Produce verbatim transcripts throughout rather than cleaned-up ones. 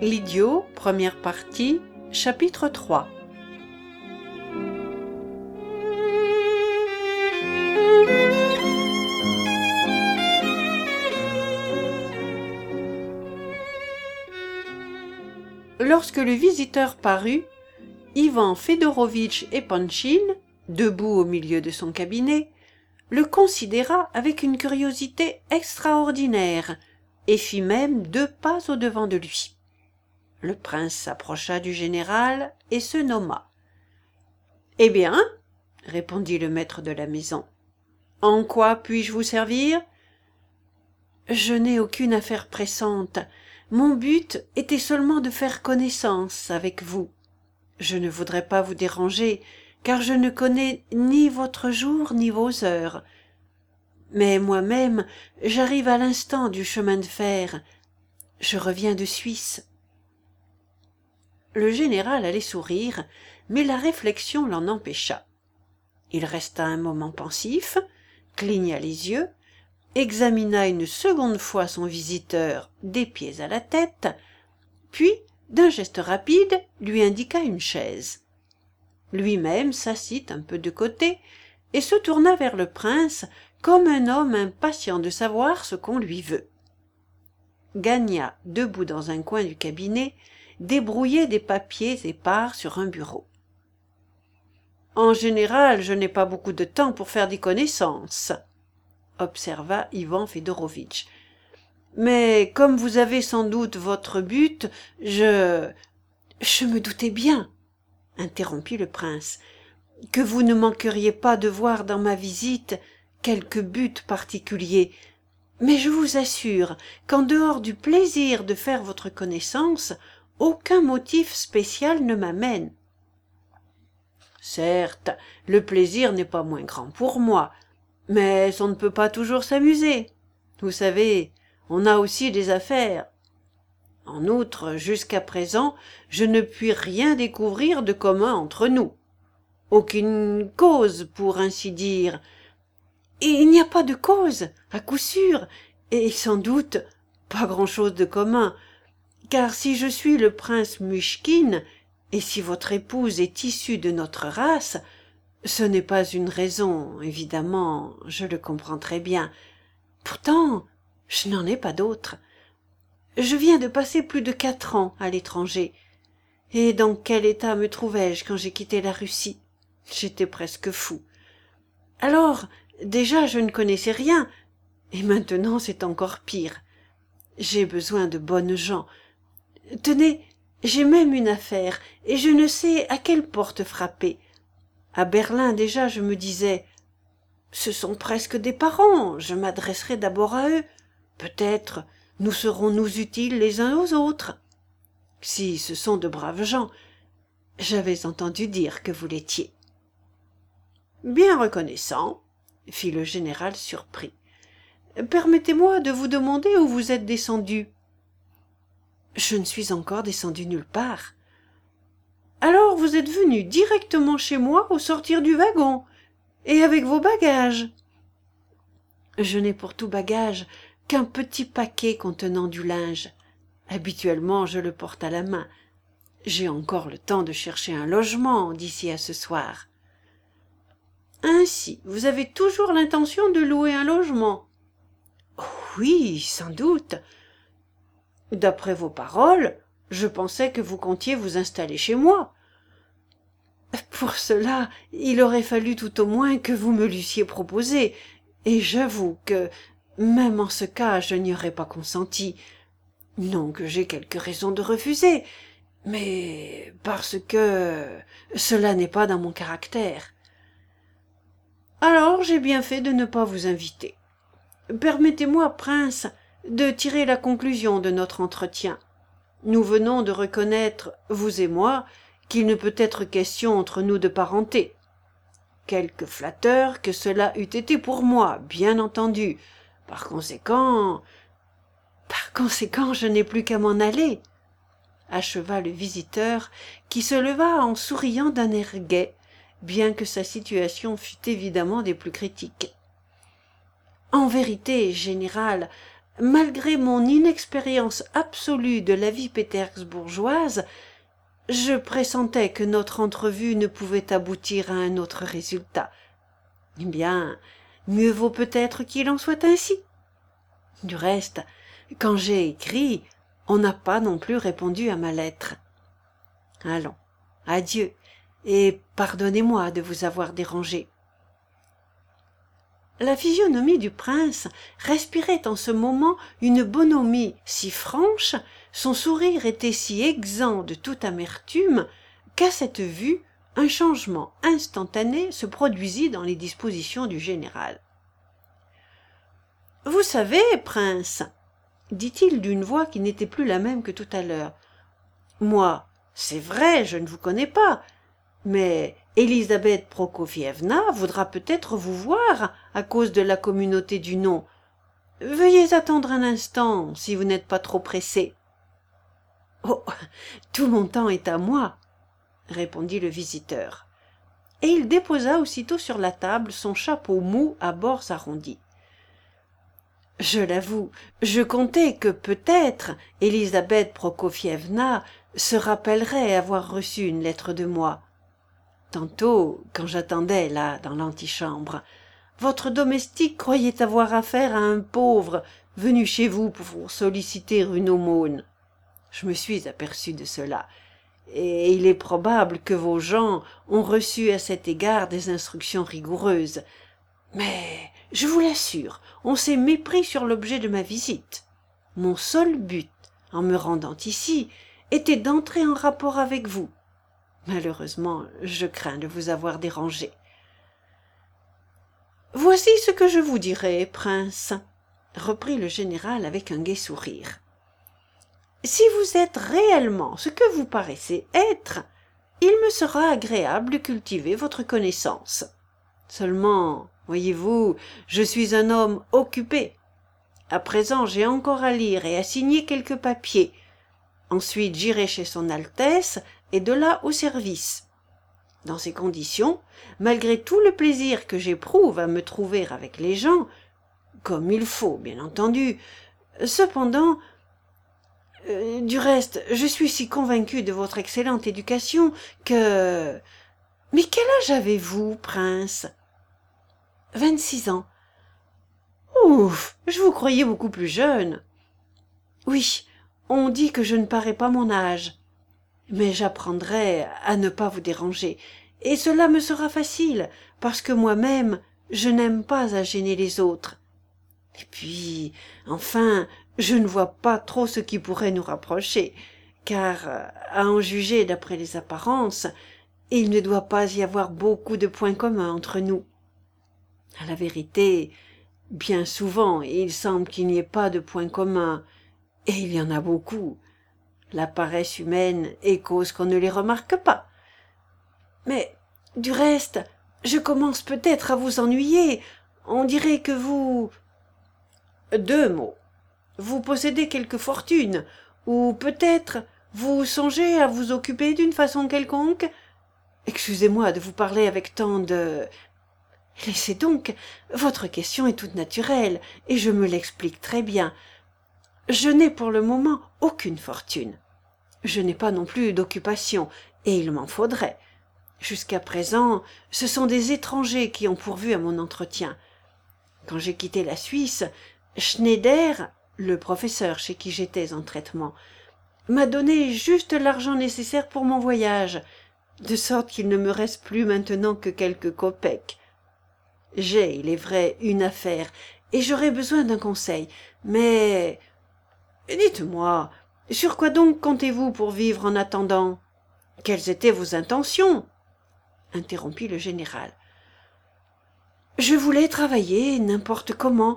L'idiot, première partie, chapitre trois. Lorsque le visiteur parut, Ivan Fedorovitch Epanchin, debout au milieu de son cabinet, le considéra avec une curiosité extraordinaire et fit même deux pas au-devant de lui. Le prince s'approcha du général et se nomma. « Eh bien, répondit le maître de la maison, en quoi puis-je vous servir ? Je n'ai aucune affaire pressante. Mon but était seulement de faire connaissance avec vous. Je ne voudrais pas vous déranger, car je ne connais ni votre jour ni vos heures. Mais moi-même, j'arrive à l'instant du chemin de fer. Je reviens de Suisse. » Le général allait sourire, mais la réflexion l'en empêcha. Il resta un moment pensif, cligna les yeux, examina une seconde fois son visiteur des pieds à la tête, puis, d'un geste rapide, lui indiqua une chaise. Lui-même s'assit un peu de côté et se tourna vers le prince comme un homme impatient de savoir ce qu'on lui veut. Gagna, debout dans un coin du cabinet, débrouillait des papiers épars sur un bureau. « En général, je n'ai pas beaucoup de temps pour faire des connaissances, » observa Ivan Fedorovitch. « Mais comme vous avez sans doute votre but, je... »« Je me doutais bien, » interrompit le prince, « que vous ne manqueriez pas de voir dans ma visite quelque but particulier. Mais je vous assure qu'en dehors du plaisir de faire votre connaissance, aucun motif spécial ne m'amène. »« Certes, le plaisir n'est pas moins grand pour moi, mais on ne peut pas toujours s'amuser. Vous savez, on a aussi des affaires. En outre, jusqu'à présent, je ne puis rien découvrir de commun entre nous. Aucune cause, pour ainsi dire. Et il n'y a pas de cause, à coup sûr, et sans doute pas grand-chose de commun, car si je suis le prince Muchkine, et si votre épouse est issue de notre race, ce n'est pas une raison, évidemment, je le comprends très bien. Pourtant, je n'en ai pas d'autre. Je viens de passer plus de quatre ans à l'étranger. Et dans quel état me trouvais-je quand j'ai quitté la Russie ? J'étais presque fou. Alors, déjà, je ne connaissais rien, et maintenant c'est encore pire. J'ai besoin de bonnes gens. Tenez, j'ai même une affaire, et je ne sais à quelle porte frapper. À Berlin déjà je me disais, ce sont presque des parents, je m'adresserai d'abord à eux. Peut-être nous serons-nous utiles les uns aux autres. Si ce sont de braves gens, j'avais entendu dire que vous l'étiez. Bien reconnaissant, fit le général surpris. Permettez-moi de vous demander où vous êtes descendu. Je ne suis encore descendu nulle part. Alors vous êtes venu directement chez moi au sortir du wagon, et avec vos bagages. Je n'ai pour tout bagage qu'un petit paquet contenant du linge. Habituellement, je le porte à la main. J'ai encore le temps de chercher un logement d'ici à ce soir. Ainsi, vous avez toujours l'intention de louer un logement? Oh oui, sans doute. D'après vos paroles, je pensais que vous comptiez vous installer chez moi. Pour cela, il aurait fallu tout au moins que vous me l'eussiez proposé, et j'avoue que, même en ce cas, je n'y aurais pas consenti. Non que j'ai quelque raison de refuser, mais parce que cela n'est pas dans mon caractère. Alors j'ai bien fait de ne pas vous inviter. Permettez-moi, prince, de tirer la conclusion de notre entretien. Nous venons de reconnaître, vous et moi, qu'il ne peut être question entre nous de parenté. Quelque flatteur que cela eût été pour moi, bien entendu. Par conséquent... Par conséquent, je n'ai plus qu'à m'en aller, acheva le visiteur, qui se leva en souriant d'un air gai, bien que sa situation fût évidemment des plus critiques. En vérité, général, malgré mon inexpérience absolue de la vie pétersbourgeoise, je pressentais que notre entrevue ne pouvait aboutir à un autre résultat. Eh bien, mieux vaut peut-être qu'il en soit ainsi. Du reste, quand j'ai écrit, on n'a pas non plus répondu à ma lettre. Allons, adieu, et pardonnez-moi de vous avoir dérangé. La physionomie du prince respirait en ce moment une bonhomie si franche, son sourire était si exempt de toute amertume, qu'à cette vue, un changement instantané se produisit dans les dispositions du général. « Vous savez, prince, dit-il d'une voix qui n'était plus la même que tout à l'heure, moi, c'est vrai, je ne vous connais pas, mais Élisabeth Prokofievna voudra peut-être vous voir à cause de la communauté du nom. Veuillez attendre un instant, si vous n'êtes pas trop pressé. »« Oh, tout mon temps est à moi, » répondit le visiteur, et il déposa aussitôt sur la table son chapeau mou à bords arrondis. Je l'avoue, je comptais que peut-être Élisabeth Prokofievna se rappellerait avoir reçu une lettre de moi. Tantôt, quand j'attendais là dans l'antichambre, votre domestique croyait avoir affaire à un pauvre venu chez vous pour vous solliciter une aumône. Je me suis aperçu de cela, et il est probable que vos gens ont reçu à cet égard des instructions rigoureuses. Mais, je vous l'assure, on s'est mépris sur l'objet de ma visite. Mon seul but, en me rendant ici, était d'entrer en rapport avec vous. Malheureusement, je crains de vous avoir dérangé. « Voici ce que je vous dirai, prince, » reprit le général avec un gai sourire. « Si vous êtes réellement ce que vous paraissez être, il me sera agréable de cultiver votre connaissance. Seulement, voyez-vous, je suis un homme occupé. À présent, j'ai encore à lire et à signer quelques papiers. Ensuite, j'irai chez son Altesse et de là au service. Dans ces conditions, malgré tout le plaisir que j'éprouve à me trouver avec les gens, comme il faut, bien entendu, cependant, euh, du reste, je suis si convaincu de votre excellente éducation que... Mais quel âge avez-vous, prince? Vingt-six ans. Ouf, je vous croyais beaucoup plus jeune. Oui, on dit que je ne parais pas mon âge. Mais j'apprendrai à ne pas vous déranger, et cela me sera facile, parce que moi-même, je n'aime pas à gêner les autres. Et puis, enfin, je ne vois pas trop ce qui pourrait nous rapprocher, car, à en juger d'après les apparences, il ne doit pas y avoir beaucoup de points communs entre nous. À la vérité, bien souvent, il semble qu'il n'y ait pas de points communs, et il y en a beaucoup. La paresse humaine est cause qu'on ne les remarque pas. Mais, du reste, je commence peut-être à vous ennuyer. On dirait que vous... Deux mots. Vous possédez quelque fortune, ou peut-être vous songez à vous occuper d'une façon quelconque. Excusez-moi de vous parler avec tant de... Laissez donc, votre question est toute naturelle, et je me l'explique très bien. Je n'ai pour le moment aucune fortune. Je n'ai pas non plus d'occupation, et il m'en faudrait. Jusqu'à présent, ce sont des étrangers qui ont pourvu à mon entretien. Quand j'ai quitté la Suisse, Schneider, le professeur chez qui j'étais en traitement, m'a donné juste l'argent nécessaire pour mon voyage, de sorte qu'il ne me reste plus maintenant que quelques kopecks. J'ai, il est vrai, une affaire, et j'aurais besoin d'un conseil, mais... Dites-moi, sur quoi donc comptez-vous pour vivre en attendant? Quelles étaient vos intentions? Interrompit le général. Je voulais travailler n'importe comment.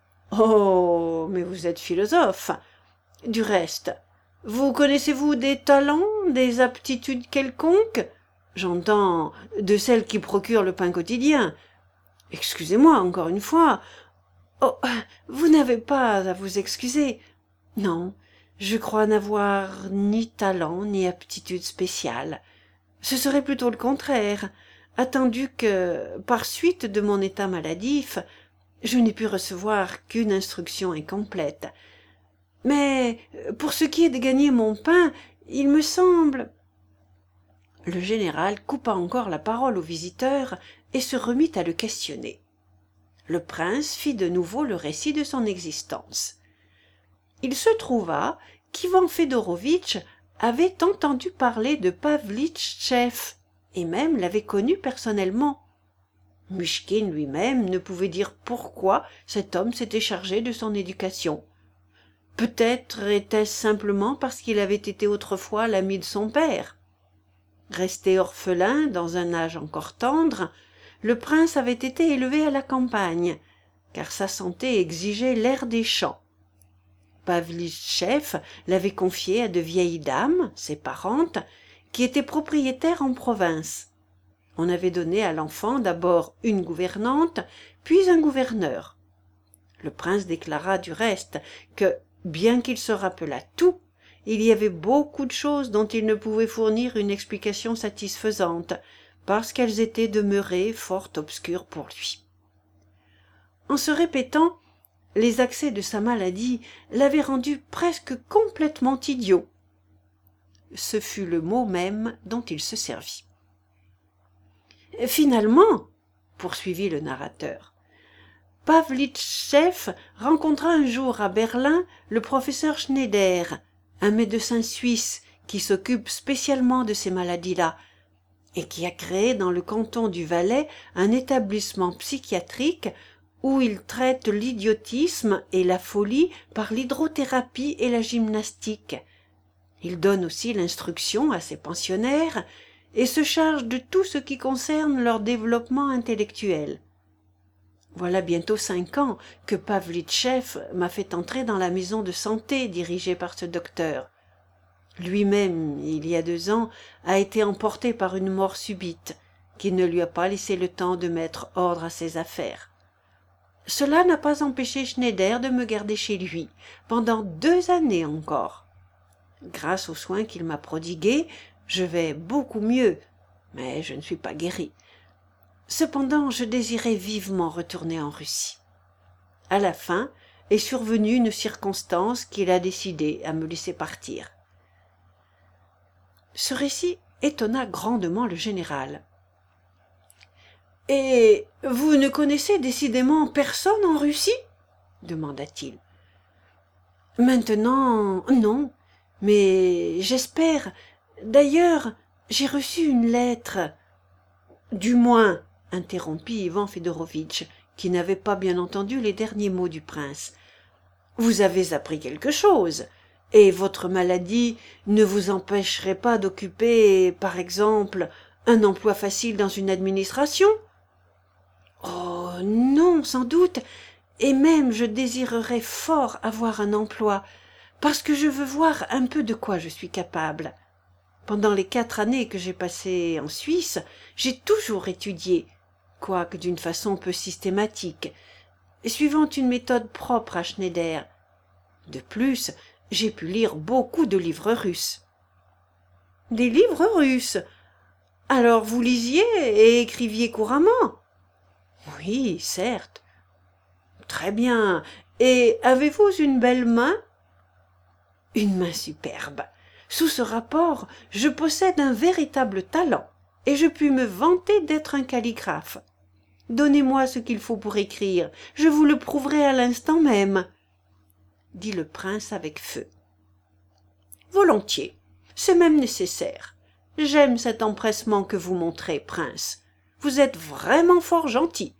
Oh, mais vous êtes philosophe. Du reste, vous connaissez-vous des talents, des aptitudes quelconques? J'entends de celles qui procurent le pain quotidien. Excusez-moi encore une fois. Oh, vous n'avez pas à vous excuser. Non, je crois n'avoir ni talent ni aptitude spéciale. Ce serait plutôt le contraire, attendu que, par suite de mon état maladif, Je n'ai pu recevoir qu'une instruction incomplète. Mais pour ce qui est de gagner mon pain, il me semble... Le général coupa encore la parole au visiteur et se remit à le questionner. Le prince fit de nouveau le récit de son existence. Il se trouva qu'Ivan Fedorovitch avait entendu parler de Pavlitchev et même l'avait connu personnellement. Muchkine lui-même ne pouvait dire pourquoi cet homme s'était chargé de son éducation. Peut-être était-ce simplement parce qu'il avait été autrefois l'ami de son père. Resté orphelin dans un âge encore tendre, le prince avait été élevé à la campagne, car sa santé exigeait l'air des champs. Pavlitchev l'avait confié à de vieilles dames, ses parentes, qui étaient propriétaires en province. On avait donné à l'enfant d'abord une gouvernante, puis un gouverneur. Le prince déclara du reste que, bien qu'il se rappelât tout, il y avait beaucoup de choses dont il ne pouvait fournir une explication satisfaisante, parce qu'elles étaient demeurées fort obscures pour lui. En se répétant, les accès de sa maladie l'avaient rendu presque complètement idiot. Ce fut le mot même dont il se servit. Finalement, poursuivit le narrateur, Pavlitchev rencontra un jour à Berlin le professeur Schneider, un médecin suisse qui s'occupe spécialement de ces maladies-là et qui a créé dans le canton du Valais un établissement psychiatrique où il traite l'idiotisme et la folie par l'hydrothérapie et la gymnastique. Il donne aussi l'instruction à ses pensionnaires et se charge de tout ce qui concerne leur développement intellectuel. Voilà bientôt cinq ans que Pavlitchev m'a fait entrer dans la maison de santé dirigée par ce docteur. Lui-même, il y a deux ans, a été emporté par une mort subite, qui ne lui a pas laissé le temps de mettre ordre à ses affaires. Cela n'a pas empêché Schneider de me garder chez lui, pendant deux années encore. Grâce aux soins qu'il m'a prodigués, je vais beaucoup mieux, mais je ne suis pas guéri. Cependant, je désirais vivement retourner en Russie. À la fin est survenue une circonstance qui l'a décidé à me laisser partir. Ce récit étonna grandement le général. « Et vous ne connaissez décidément personne en Russie ?» demanda-t-il. « Maintenant, non, mais j'espère. D'ailleurs, j'ai reçu une lettre. »« Du moins, » interrompit Ivan Fedorovitch, qui n'avait pas bien entendu les derniers mots du prince. « Vous avez appris quelque chose, et votre maladie ne vous empêcherait pas d'occuper, par exemple, un emploi facile dans une administration ?»« Oh, non, sans doute, et même je désirerais fort avoir un emploi, parce que je veux voir un peu de quoi je suis capable. Pendant les quatre années que j'ai passées en Suisse, j'ai toujours étudié, quoique d'une façon peu systématique, suivant une méthode propre à Schneider. De plus, j'ai pu lire beaucoup de livres russes. »« Des livres russes? Alors vous lisiez et écriviez couramment ?»« Oui, certes. »« Très bien. Et avez-vous une belle main ?»« Une main superbe. Sous ce rapport, je possède un véritable talent, et je puis me vanter d'être un calligraphe. Donnez-moi ce qu'il faut pour écrire, je vous le prouverai à l'instant même, » dit le prince avec feu. « Volontiers, c'est même nécessaire. J'aime cet empressement que vous montrez, prince. Vous êtes vraiment fort gentil.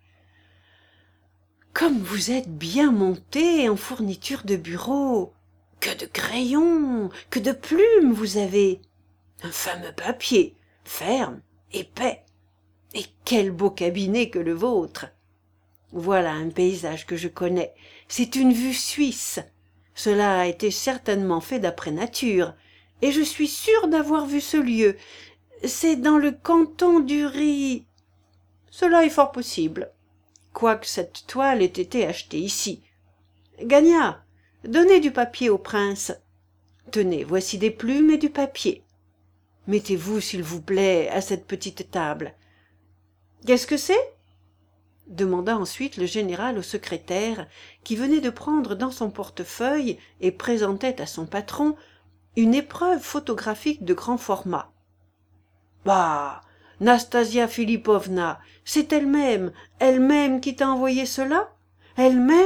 Comme vous êtes bien monté en fourniture de bureau. Que de crayons, que de plumes vous avez. Un fameux papier, ferme, épais. Et quel beau cabinet que le vôtre. Voilà un paysage que je connais. C'est une vue suisse. Cela a été certainement fait d'après nature, et je suis sûr d'avoir vu ce lieu. C'est dans le canton d'Uri. Cela est fort possible, quoique cette toile ait été achetée ici. Gagna, donnez du papier au prince. Tenez, voici des plumes et du papier. Mettez-vous, s'il vous plaît, à cette petite table. Qu'est-ce que c'est ? demanda ensuite le général au secrétaire, qui venait de prendre dans son portefeuille et présentait à son patron une épreuve photographique de grand format. « Bah, Nastasia Philippovna, c'est elle-même, elle-même qui t'a envoyé cela? Elle-même »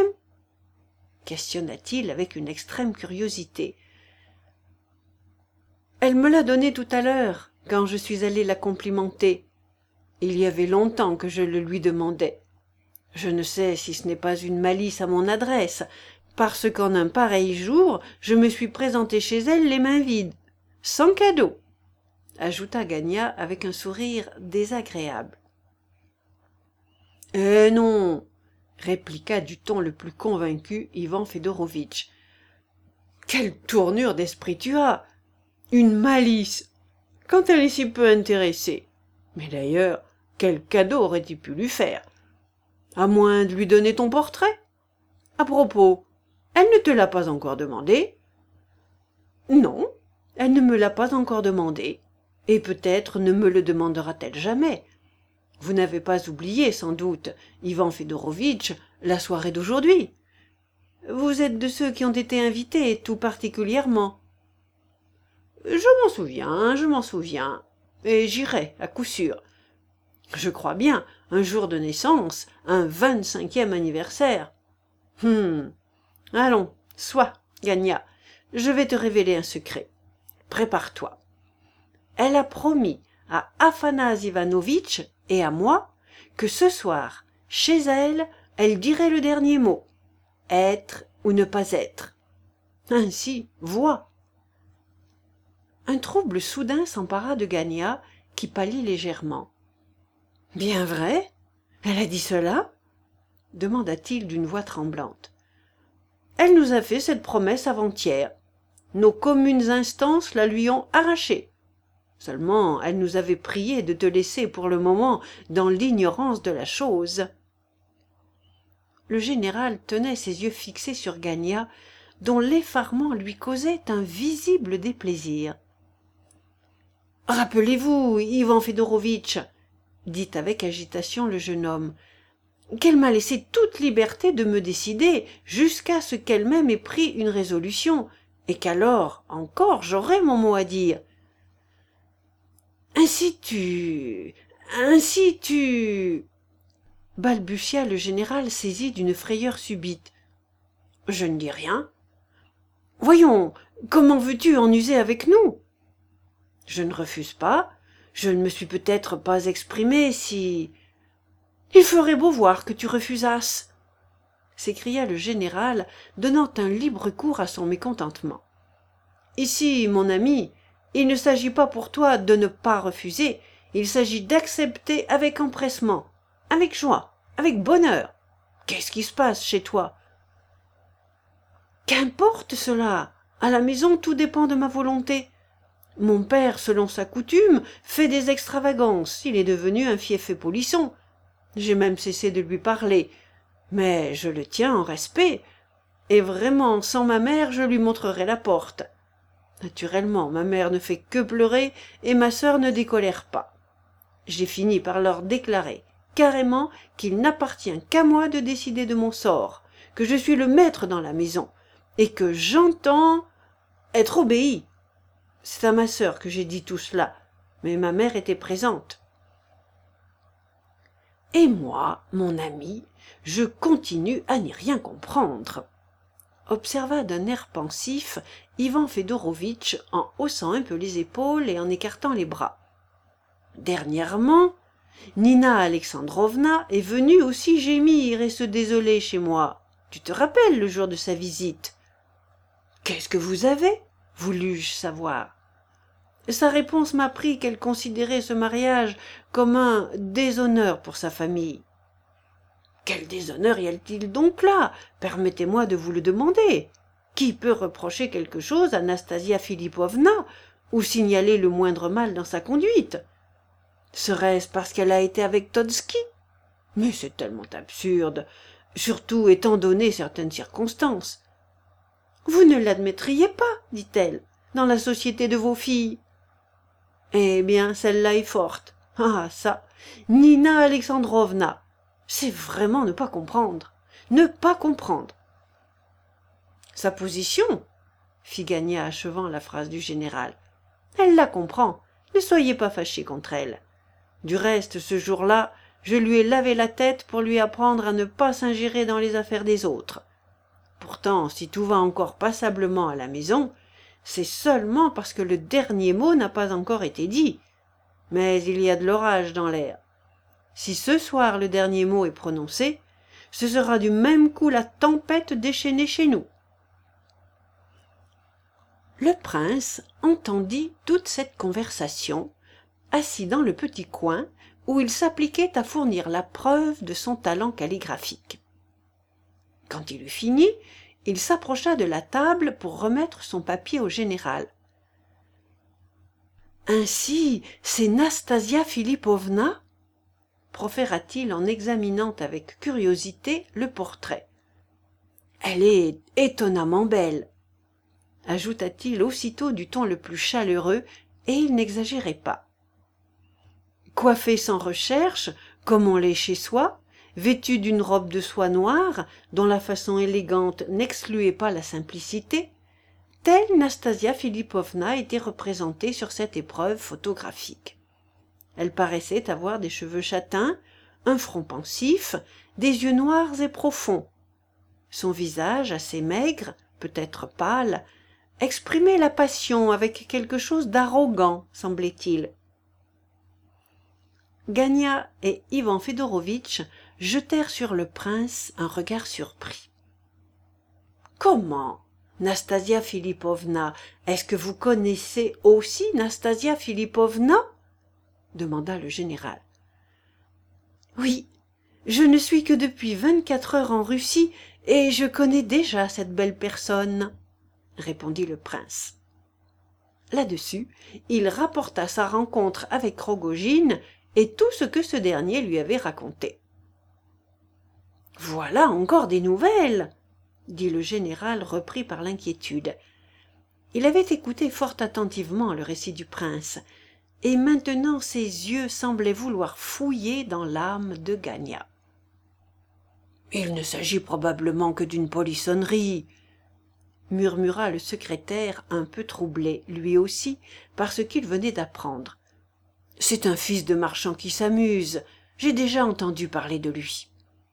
questionna-t-il avec une extrême curiosité. « Elle me l'a donné tout à l'heure, quand je suis allé la complimenter. Il y avait longtemps que je le lui demandais. Je ne sais si ce n'est pas une malice à mon adresse, parce qu'en un pareil jour, je me suis présenté chez elle les mains vides, sans cadeau, » ajouta Gagna avec un sourire désagréable. « Eh non !» répliqua du ton le plus convaincu Ivan Fedorovitch. « Quelle tournure d'esprit tu as! Une malice! Quand elle est si peu intéressée! Mais d'ailleurs, quel cadeau aurais-tu pu lui faire? À moins de lui donner ton portrait? À propos, elle ne te l'a pas encore demandé? Non, elle ne me l'a pas encore demandé, et peut-être ne me le demandera-t-elle jamais. Vous n'avez pas oublié, sans doute, Ivan Fedorovitch, la soirée d'aujourd'hui. Vous êtes de ceux qui ont été invités tout particulièrement. Je m'en souviens, je m'en souviens, et j'irai, à coup sûr. Je crois bien, un jour de naissance, un vingt-cinquième anniversaire. Hum. Allons, sois, Gagna, je vais te révéler un secret. Prépare-toi. Elle a promis à Aphanas Ivanovitch et à moi que ce soir, chez elle, elle dirait le dernier mot. Être ou ne pas être. Ainsi, vois. Un trouble soudain s'empara de Gagna, qui pâlit légèrement. « Bien vrai? Elle a dit cela ?» demanda-t-il d'une voix tremblante. « Elle nous a fait cette promesse avant-hier. Nos communes instances la lui ont arrachée. Seulement, elle nous avait prié de te laisser pour le moment dans l'ignorance de la chose. » Le général tenait ses yeux fixés sur Gagna, dont l'effarement lui causait un visible déplaisir. « Rappelez-vous, Ivan Fedorovitch, » dit avec agitation le jeune homme, « qu'elle m'a laissé toute liberté de me décider jusqu'à ce qu'elle-même ait pris une résolution, et qu'alors encore j'aurai mon mot à dire. Ainsi tu... ainsi tu... » balbutia le général saisi d'une frayeur subite. « Je ne dis rien. »« Voyons, comment veux-tu en user avec nous ? » ?»« Je ne refuse pas. Je ne me suis peut-être pas exprimé si... »« Il ferait beau voir que tu refusasses !» s'écria le général, donnant un libre cours à son mécontentement. « Ici, mon ami, il ne s'agit pas pour toi de ne pas refuser, il s'agit d'accepter avec empressement, avec joie, avec bonheur. Qu'est-ce qui se passe chez toi ? » ?»« Qu'importe cela. À la maison, tout dépend de ma volonté. Mon père, selon sa coutume, fait des extravagances. Il est devenu un fieffé polisson. J'ai même cessé de lui parler. Mais je le tiens en respect. Et vraiment, sans ma mère, je lui montrerai la porte. Naturellement, ma mère ne fait que pleurer et ma sœur ne décolère pas. J'ai fini par leur déclarer carrément qu'il n'appartient qu'à moi de décider de mon sort, que je suis le maître dans la maison, et que j'entends être obéi. C'est à ma sœur que j'ai dit tout cela, mais ma mère était présente. Et moi, mon ami, je continue à n'y rien comprendre, observa d'un air pensif Ivan Fedorovitch en haussant un peu les épaules et en écartant les bras. Dernièrement, Nina Alexandrovna est venue aussi gémir et se désoler chez moi. Tu te rappelles le jour de sa visite? Qu'est-ce que vous avez? Voulus-je savoir. Sa réponse m'apprit qu'elle considérait ce mariage comme un déshonneur pour sa famille. Quel déshonneur y a-t-il donc là? Permettez-moi de vous le demander. Qui peut reprocher quelque chose à Nastasia Philippovna ou signaler le moindre mal dans sa conduite? Serait-ce parce qu'elle a été avec Todski? Mais c'est tellement absurde, surtout étant donné certaines circonstances. Vous ne l'admettriez pas, dit-elle, dans la société de vos filles. Eh bien, celle-là est forte. Ah, ça, Nina Alexandrovna. C'est vraiment ne pas comprendre. Ne pas comprendre. Sa position, fit Gagna achevant la phrase du général. Elle la comprend. Ne soyez pas fâchés contre elle. Du reste, ce jour-là, je lui ai lavé la tête pour lui apprendre à ne pas s'ingérer dans les affaires des autres. Pourtant, si tout va encore passablement à la maison, c'est seulement parce que le dernier mot n'a pas encore été dit. Mais il y a de l'orage dans l'air. Si ce soir le dernier mot est prononcé, ce sera du même coup la tempête déchaînée chez nous. Le prince entendit toute cette conversation, assis dans le petit coin où il s'appliquait à fournir la preuve de son talent calligraphique. Quand il eut fini, il s'approcha de la table pour remettre son papier au général. « Ainsi, c'est Nastasia Philippovna » proféra-t-il en examinant avec curiosité le portrait. « Elle est étonnamment belle » ajouta-t-il aussitôt du ton le plus chaleureux, et il n'exagérait pas. Coiffée sans recherche, comme on l'est chez soi, vêtue d'une robe de soie noire, dont la façon élégante n'excluait pas la simplicité, telle Nastasia Philippovna était représentée sur cette épreuve photographique. Elle paraissait avoir des cheveux châtains, un front pensif, des yeux noirs et profonds. Son visage, assez maigre, peut-être pâle, exprimait la passion avec quelque chose d'arrogant, semblait-il. Gagna et Ivan Fedorovitch jetèrent sur le prince un regard surpris. « Comment, Nastasia Philippovna, est-ce que vous connaissez aussi Nastasia Philippovna ?» demanda le général. « Oui, je ne suis que depuis vingt-quatre heures en Russie et je connais déjà cette belle personne. » répondit le prince. Là-dessus, il rapporta sa rencontre avec Rogojine et tout ce que ce dernier lui avait raconté. « Voilà encore des nouvelles !» dit le général repris par l'inquiétude. Il avait écouté fort attentivement le récit du prince, et maintenant ses yeux semblaient vouloir fouiller dans l'âme de Gagna. « Il ne s'agit probablement que d'une polissonnerie, » murmura le secrétaire un peu troublé, lui aussi, par ce qu'il venait d'apprendre. « C'est un fils de marchand qui s'amuse. J'ai déjà entendu parler de lui. »«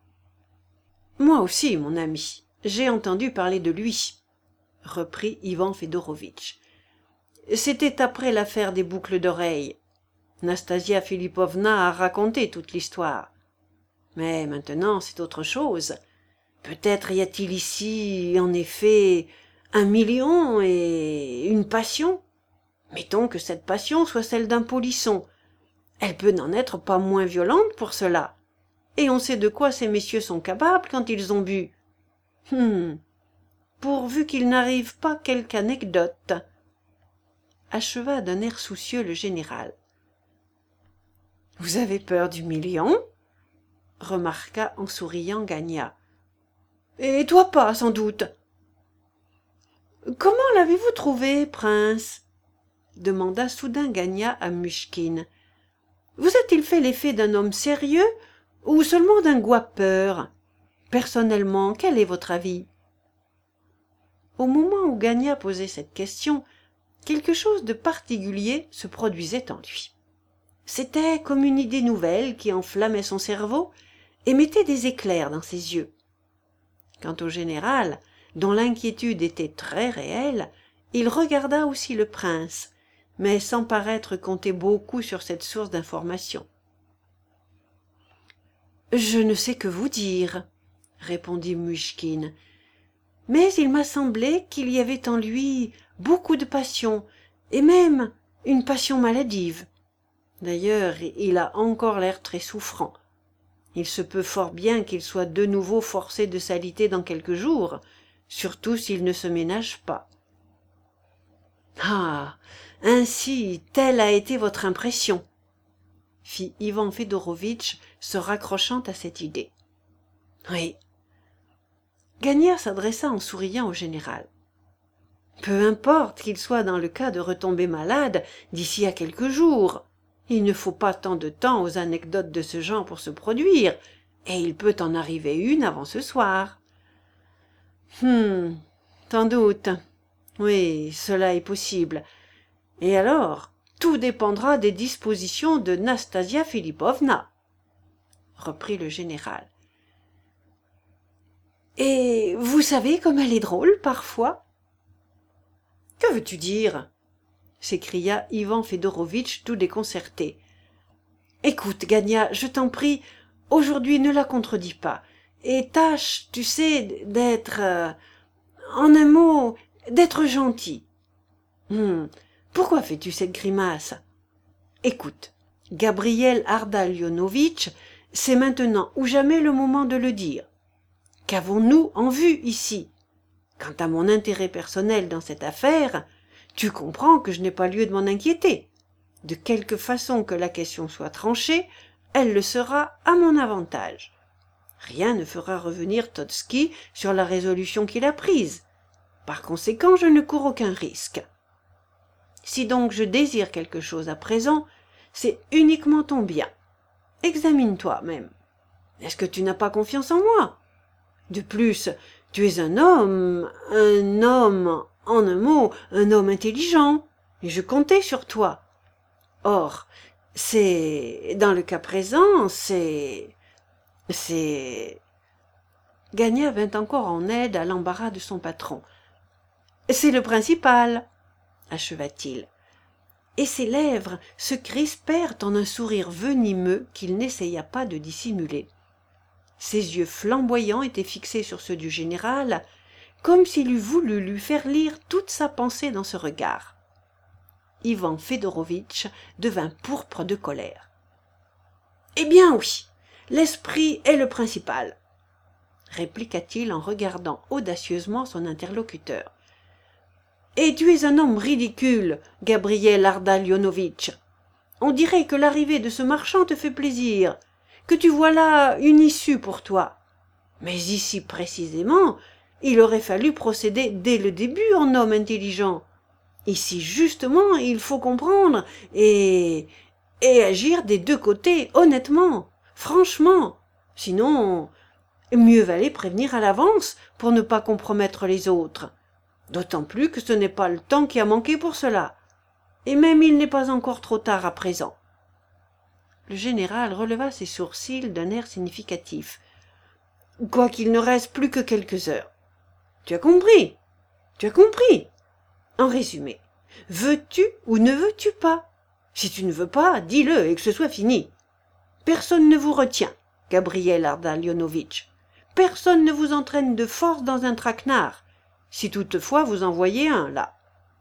Moi aussi, mon ami, j'ai entendu parler de lui, » reprit Ivan Fedorovitch. « C'était après l'affaire des boucles d'oreilles. Nastasia Philippovna a raconté toute l'histoire. Mais maintenant, c'est autre chose. Peut-être y a-t-il ici, en effet, un million et une passion. Mettons que cette passion soit celle d'un polisson. Elle peut n'en être pas moins violente pour cela. Et on sait de quoi ces messieurs sont capables quand ils ont bu. Hum, pourvu qu'il n'arrive pas quelque anecdote. » acheva d'un air soucieux le général. « Vous avez peur du million ?» remarqua en souriant Gagna. « Et toi pas, sans doute. »« Comment l'avez-vous trouvé, prince ?» demanda soudain Gagna à Muchkine. « Vous a-t-il fait l'effet d'un homme sérieux ou seulement d'un gouapeur? Personnellement, quel est votre avis ?» Au moment où Gagna posait cette question, quelque chose de particulier se produisait en lui. C'était comme une idée nouvelle qui enflammait son cerveau et mettait des éclairs dans ses yeux. Quant au général, dont l'inquiétude était très réelle, il regarda aussi le prince, mais sans paraître compter beaucoup sur cette source d'information. « Je ne sais que vous dire, » répondit Muchkine, « mais il m'a semblé qu'il y avait en lui beaucoup de passion, et même une passion maladive. D'ailleurs, il a encore l'air très souffrant. Il se peut fort bien qu'il soit de nouveau forcé de s'aliter dans quelques jours, surtout s'il ne se ménage pas. »« Ah, ainsi, telle a été votre impression, » fit Ivan Fedorovitch, se raccrochant à cette idée. « Oui. » Gagna s'adressa en souriant au général. « Peu importe qu'il soit dans le cas de retomber malade d'ici à quelques jours. Il ne faut pas tant de temps aux anecdotes de ce genre pour se produire, et il peut en arriver une avant ce soir. Hum, sans doute. Oui, cela est possible. Et alors, tout dépendra des dispositions de Nastasia Philippovna, reprit le général. Et vous savez comme elle est drôle parfois? Que veux-tu dire? S'écria Ivan Fedorovitch tout déconcerté. Écoute, Gagna, je t'en prie, aujourd'hui ne la contredis pas, et tâche, tu sais, d'être, euh, en un mot, d'être gentil. Hum, pourquoi fais-tu cette grimace? Écoute, Gabriel Ardalionovitch, c'est maintenant ou jamais le moment de le dire. Qu'avons-nous en vue ici? Quant à mon intérêt personnel dans cette affaire, tu comprends que je n'ai pas lieu de m'en inquiéter. De quelque façon que la question soit tranchée, elle le sera à mon avantage. Rien ne fera revenir Totski sur la résolution qu'il a prise. Par conséquent, je ne cours aucun risque. Si donc je désire quelque chose à présent, c'est uniquement ton bien. Examine-toi même. Est-ce que tu n'as pas confiance en moi? De plus, tu es un homme, un homme, en un mot, un homme intelligent, et je comptais sur toi. Or, c'est, dans le cas présent, c'est, c'est... Gagna vint encore en aide à l'embarras de son patron. C'est le principal, acheva-t-il. Et ses lèvres se crispèrent en un sourire venimeux qu'il n'essaya pas de dissimuler. Ses yeux flamboyants étaient fixés sur ceux du général, comme s'il eût voulu lui faire lire toute sa pensée dans ce regard. Ivan Fedorovitch devint pourpre de colère. « Eh bien oui, l'esprit est le principal, » répliqua-t-il en regardant audacieusement son interlocuteur. « Et tu es un homme ridicule, Gabriel Ardalionovitch. On dirait que l'arrivée de ce marchand te fait plaisir, que tu vois là une issue pour toi. Mais ici précisément, il aurait fallu procéder dès le début en homme intelligent. Ici justement, il faut comprendre et et agir des deux côtés honnêtement, franchement. Sinon, mieux valait prévenir à l'avance pour ne pas compromettre les autres. D'autant plus que ce n'est pas le temps qui a manqué pour cela. Et même il n'est pas encore trop tard à présent. Le général releva ses sourcils d'un air significatif. Quoiqu'il ne reste plus que quelques heures. Tu as compris? Tu as compris? En résumé, veux-tu ou ne veux-tu pas? Si tu ne veux pas, dis-le et que ce soit fini. Personne ne vous retient, Gabriel Ardalionovitch. Personne ne vous entraîne de force dans un traquenard, si toutefois vous en voyez un, là.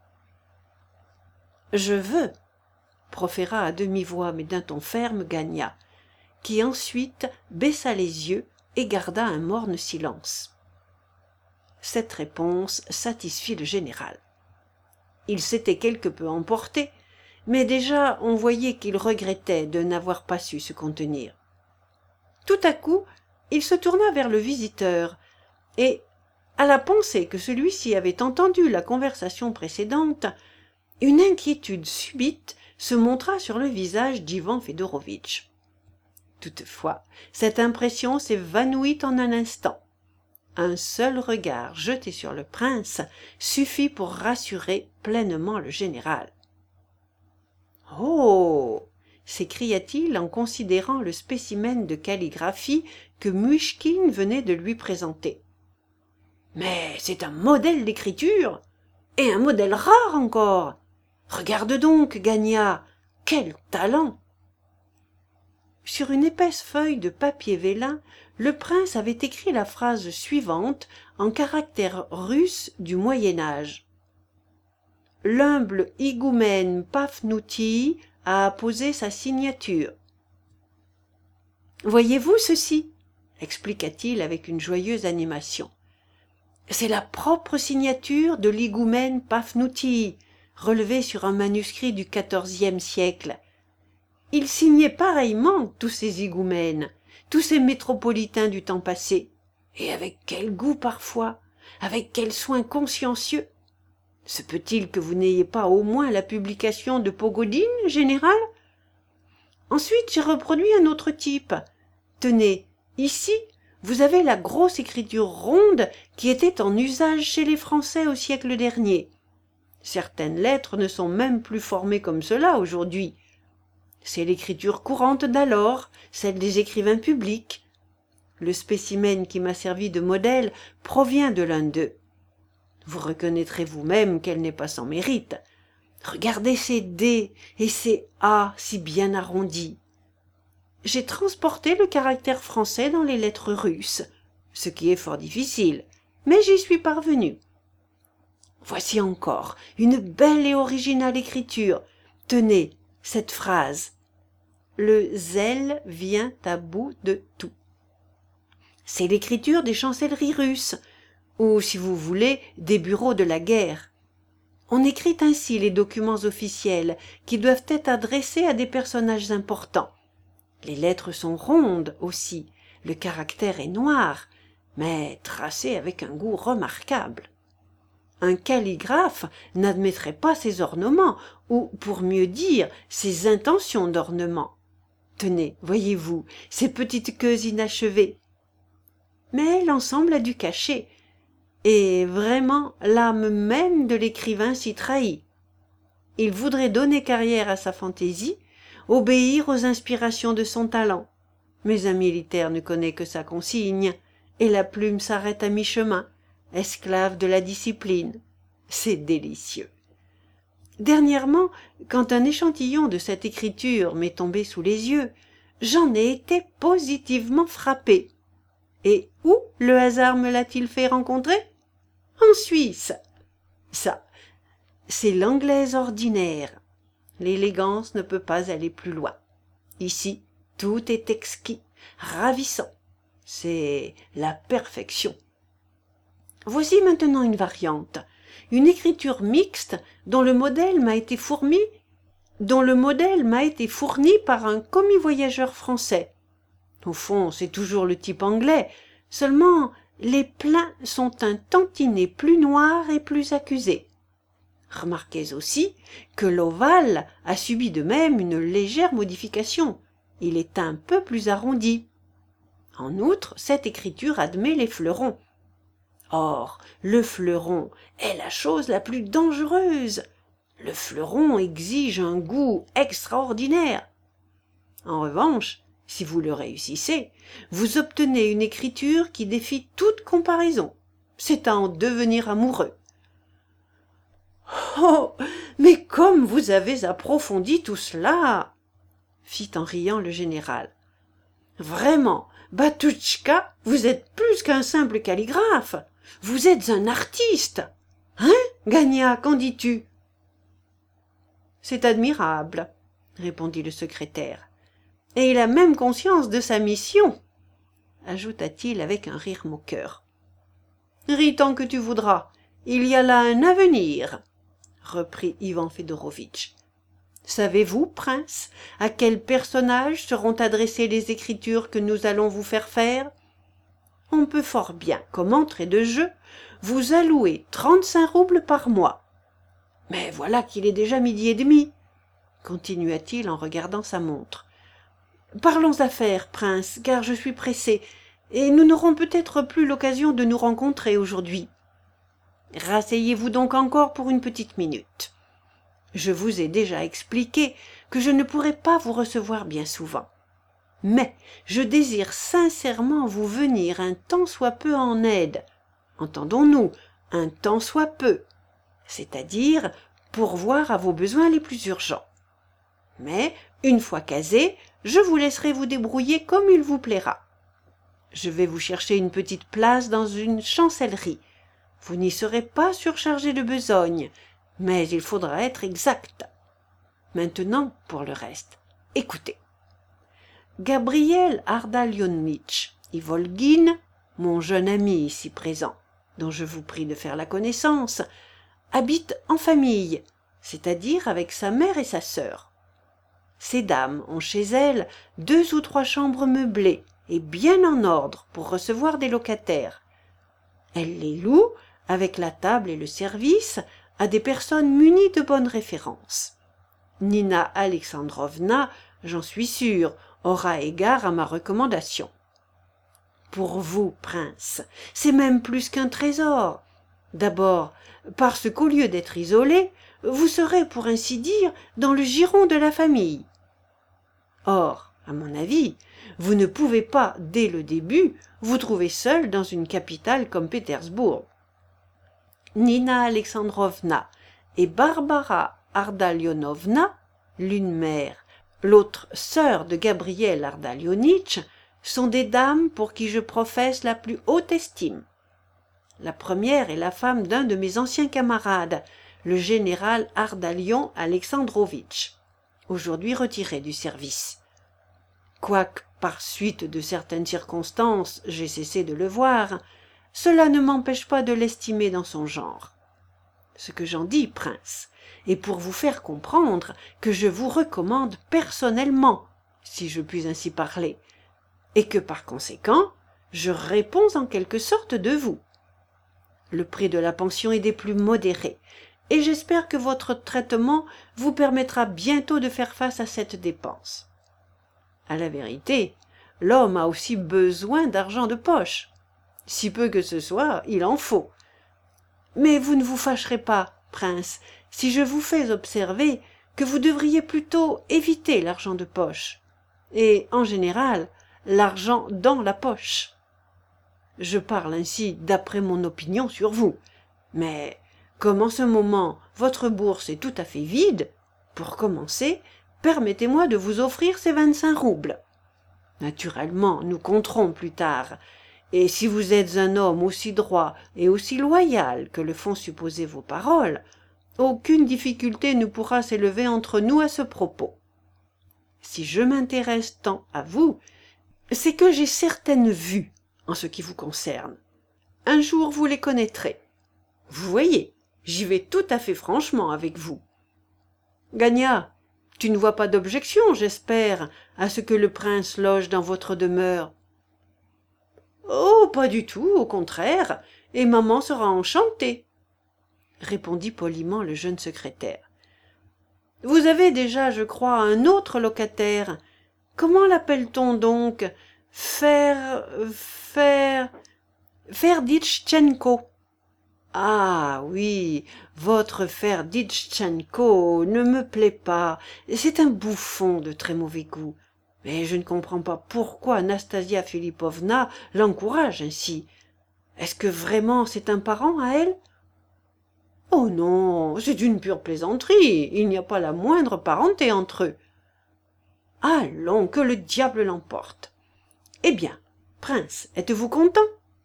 Je veux, proféra à demi-voix mais d'un ton ferme Gagna, qui ensuite baissa les yeux et garda un morne silence. Cette réponse satisfit le général. Il s'était quelque peu emporté, mais déjà on voyait qu'il regrettait de n'avoir pas su se contenir. Tout à coup, il se tourna vers le visiteur, et, à la pensée que celui-ci avait entendu la conversation précédente, une inquiétude subite se montra sur le visage d'Ivan Fedorovitch. Toutefois, cette impression s'évanouit en un instant. Un seul regard jeté sur le prince suffit pour rassurer pleinement le général. « Oh !» s'écria-t-il en considérant le spécimen de calligraphie que Muishkin venait de lui présenter. « Mais c'est un modèle d'écriture, et un modèle rare encore. Regarde donc, Gagna, quel talent !» Sur une épaisse feuille de papier vélin, le prince avait écrit la phrase suivante en caractères russes du Moyen-Âge. « L'humble higoumène Pafnouti a apposé sa signature. »« Voyez-vous ceci ?» expliqua-t-il avec une joyeuse animation. « C'est la propre signature de l'higoumène Pafnouti, relevée sur un manuscrit du quatorzième siècle. Il signait pareillement tous ces higoumènes, tous ces métropolitains du temps passé. Et avec quel goût parfois, avec quel soin consciencieux. Se peut-il que vous n'ayez pas au moins la publication de Pogodine, général? Ensuite, j'ai reproduit un autre type. Tenez, Ici, vous avez la grosse écriture ronde qui était en usage chez les Français au siècle dernier. Certaines lettres ne sont même plus formées comme cela aujourd'hui. C'est l'écriture courante d'alors, celle des écrivains publics. Le spécimen qui m'a servi de modèle provient de l'un d'eux. Vous reconnaîtrez vous-même qu'elle n'est pas sans mérite. Regardez ces D et ces A si bien arrondis. J'ai transporté le caractère français dans les lettres russes, ce qui est fort difficile, mais j'y suis parvenu. Voici encore une belle et originale écriture. Tenez cette phrase. Le zèle vient à bout de tout. C'est l'écriture des chancelleries russes, ou, si vous voulez, des bureaux de la guerre. On écrit ainsi les documents officiels qui doivent être adressés à des personnages importants. Les lettres sont rondes aussi, le caractère est noir, mais tracé avec un goût remarquable. Un calligraphe n'admettrait pas ces ornements, ou, pour mieux dire, ces intentions d'ornement. Tenez, voyez-vous, ces petites queues inachevées. Mais l'ensemble a du cachet, et vraiment l'âme même de l'écrivain s'y trahit. Il voudrait donner carrière à sa fantaisie, obéir aux inspirations de son talent. Mais un militaire ne connaît que sa consigne, et la plume s'arrête à mi-chemin, esclave de la discipline. C'est délicieux. Dernièrement, quand un échantillon de cette écriture m'est tombé sous les yeux, j'en ai été positivement frappé. Et où le hasard me l'a-t-il fait rencontrer? En Suisse. Ça, c'est l'anglaise ordinaire. L'élégance ne peut pas aller plus loin. Ici, tout est exquis, ravissant. C'est la perfection. Voici maintenant une variante, une écriture mixte dont le modèle m'a été fourni, dont le modèle m'a été fourni par un commis-voyageur français. Au fond, c'est toujours le type anglais, seulement les pleins sont un tantinet plus noirs et plus accusés. Remarquez aussi que l'ovale a subi de même une légère modification. Il est un peu plus arrondi. En outre, cette écriture admet les fleurons. Or, le fleuron est la chose la plus dangereuse. Le fleuron exige un goût extraordinaire. En revanche, si vous le réussissez, vous obtenez une écriture qui défie toute comparaison. C'est à en devenir amoureux. Oh, mais comme vous avez approfondi tout cela, fit en riant le général. Vraiment, Batouchka, vous êtes plus qu'un simple calligraphe. Vous êtes un artiste. Hein, Gagna, qu'en dis-tu? C'est admirable, répondit le secrétaire. Et il a même conscience de sa mission, ajouta-t-il avec un rire moqueur. Ris tant que tu voudras, il y a là un avenir, reprit Ivan Fedorovitch. Savez-vous, prince, à quel personnage seront adressées les écritures que nous allons vous faire faire? On peut fort bien, comme entrée de jeu, vous allouer trente-cinq roubles par mois. Mais voilà qu'il est déjà midi et demi, continua-t-il en regardant sa montre. Parlons affaires, prince, car je suis pressé, et nous n'aurons peut-être plus l'occasion de nous rencontrer aujourd'hui. Rasseyez-vous donc encore pour une petite minute. Je vous ai déjà expliqué que je ne pourrai pas vous recevoir bien souvent. Mais je désire sincèrement vous venir un tant soit peu en aide, entendons-nous, un tant soit peu, c'est-à-dire pourvoir à vos besoins les plus urgents. Mais, une fois casé, je vous laisserai vous débrouiller comme il vous plaira. Je vais vous chercher une petite place dans une chancellerie. Vous n'y serez pas surchargé de besogne, mais il faudra être exact. Maintenant, pour le reste, écoutez. Gabriel Ardalionovitch Ivolgine, mon jeune ami ici présent, dont je vous prie de faire la connaissance, habite en famille, c'est-à-dire avec sa mère et sa sœur. Ces dames ont chez elles deux ou trois chambres meublées et bien en ordre pour recevoir des locataires. Elles les louent, avec la table et le service, à des personnes munies de bonnes références. Nina Alexandrovna, j'en suis sûre, aura égard à ma recommandation. pour vous, prince. C'est même plus qu'un trésor. D'abord, parce qu'au lieu d'être isolé, vous serez, pour ainsi dire, dans le giron de la famille. Or, à mon avis, vous ne pouvez pas, dès le début, vous trouver seul dans une capitale comme Pétersbourg. Nina Alexandrovna et Barbara Ardalionovna, l'une mère, l'autre sœur de Gabriel Ardalionitch, sont des dames pour qui je professe la plus haute estime. La première est la femme d'un de mes anciens camarades, le général Ardalion Alexandrovitch, aujourd'hui retiré du service. Quoique, par suite de certaines circonstances, j'ai cessé de le voir, cela ne m'empêche pas de l'estimer dans son genre. Ce que j'en dis, prince, est pour vous faire comprendre que je vous recommande personnellement, si je puis ainsi parler, et que par conséquent, je réponds en quelque sorte de vous. Le prix de la pension est des plus modérés, et j'espère que votre traitement vous permettra bientôt de faire face à cette dépense. À la vérité, l'homme a aussi besoin d'argent de poche. Si peu que ce soit, il en faut. Mais vous ne vous fâcherez pas, prince, si je vous fais observer que vous devriez plutôt éviter l'argent de poche, et, en général, l'argent dans la poche. Je parle ainsi d'après mon opinion sur vous, mais comme en ce moment votre bourse est tout à fait vide, pour commencer, permettez-moi de vous offrir ces vingt-cinq roubles. Naturellement, nous compterons plus tard, et si vous êtes un homme aussi droit et aussi loyal que le font supposer vos paroles, aucune difficulté ne pourra s'élever entre nous à ce propos. Si je m'intéresse tant à vous, c'est que j'ai certaines vues en ce qui vous concerne. Un jour vous les connaîtrez. Vous voyez, j'y vais tout à fait franchement avec vous. Gagna, tu ne vois pas d'objection, j'espère, à ce que le prince loge dans votre demeure. Oh, pas du tout, au contraire, et maman sera enchantée, répondit poliment le jeune secrétaire. Vous avez déjà, je crois, un autre locataire. Comment l'appelle-t-on donc? Fer... Fer... Ferditchenko. Ah oui, votre Ferditchenko ne me plaît pas. C'est un bouffon de très mauvais goût. Mais je ne comprends pas pourquoi Nastasia Philippovna l'encourage ainsi. Est-ce que vraiment c'est un parent à elle? Oh non, c'est une pure plaisanterie. Il n'y a pas la moindre parenté entre eux. Allons, que le diable l'emporte. Eh bien, prince, êtes-vous content?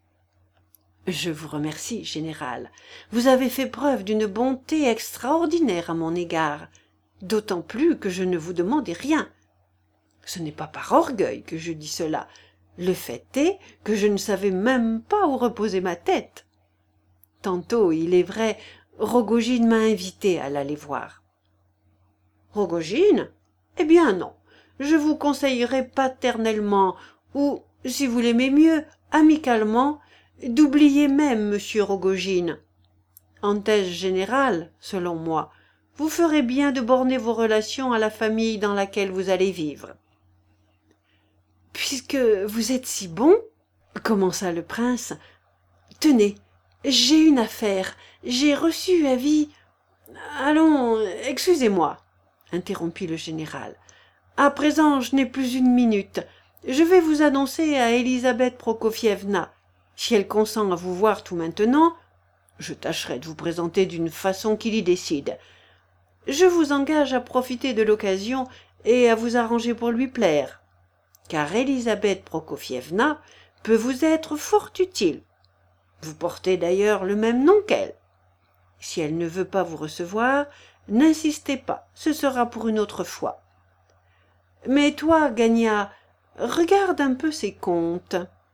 Je vous remercie, général. Vous avez fait preuve d'une bonté extraordinaire à mon égard, d'autant plus que je ne vous demandais rien. Ce n'est pas par orgueil que je dis cela. Le fait est que je ne savais même pas où reposer ma tête. Tantôt, il est vrai, Rogojine m'a invité à l'aller voir. Rogojine? Eh bien non. Je vous conseillerais paternellement, ou, si vous l'aimez mieux, amicalement, d'oublier même monsieur Rogojine. En thèse générale, selon moi, vous ferez bien de borner vos relations à la famille dans laquelle vous allez vivre. Puisque vous êtes si bon, commença le prince, tenez, j'ai une affaire, j'ai reçu avis. Allons, excusez-moi, interrompit le général. À présent, je n'ai plus une minute. Je vais vous annoncer à Élisabeth Prokofievna. Si elle consent à vous voir tout maintenant, je tâcherai de vous présenter d'une façon qui l'y décide. Je vous engage à profiter de l'occasion et à vous arranger pour lui plaire, car Élisabeth Prokofievna peut vous être fort utile. Vous portez d'ailleurs le même nom qu'elle. Si elle ne veut pas vous recevoir, n'insistez pas, ce sera pour une autre fois. Mais toi, Gagna, regarde un peu ces comptes.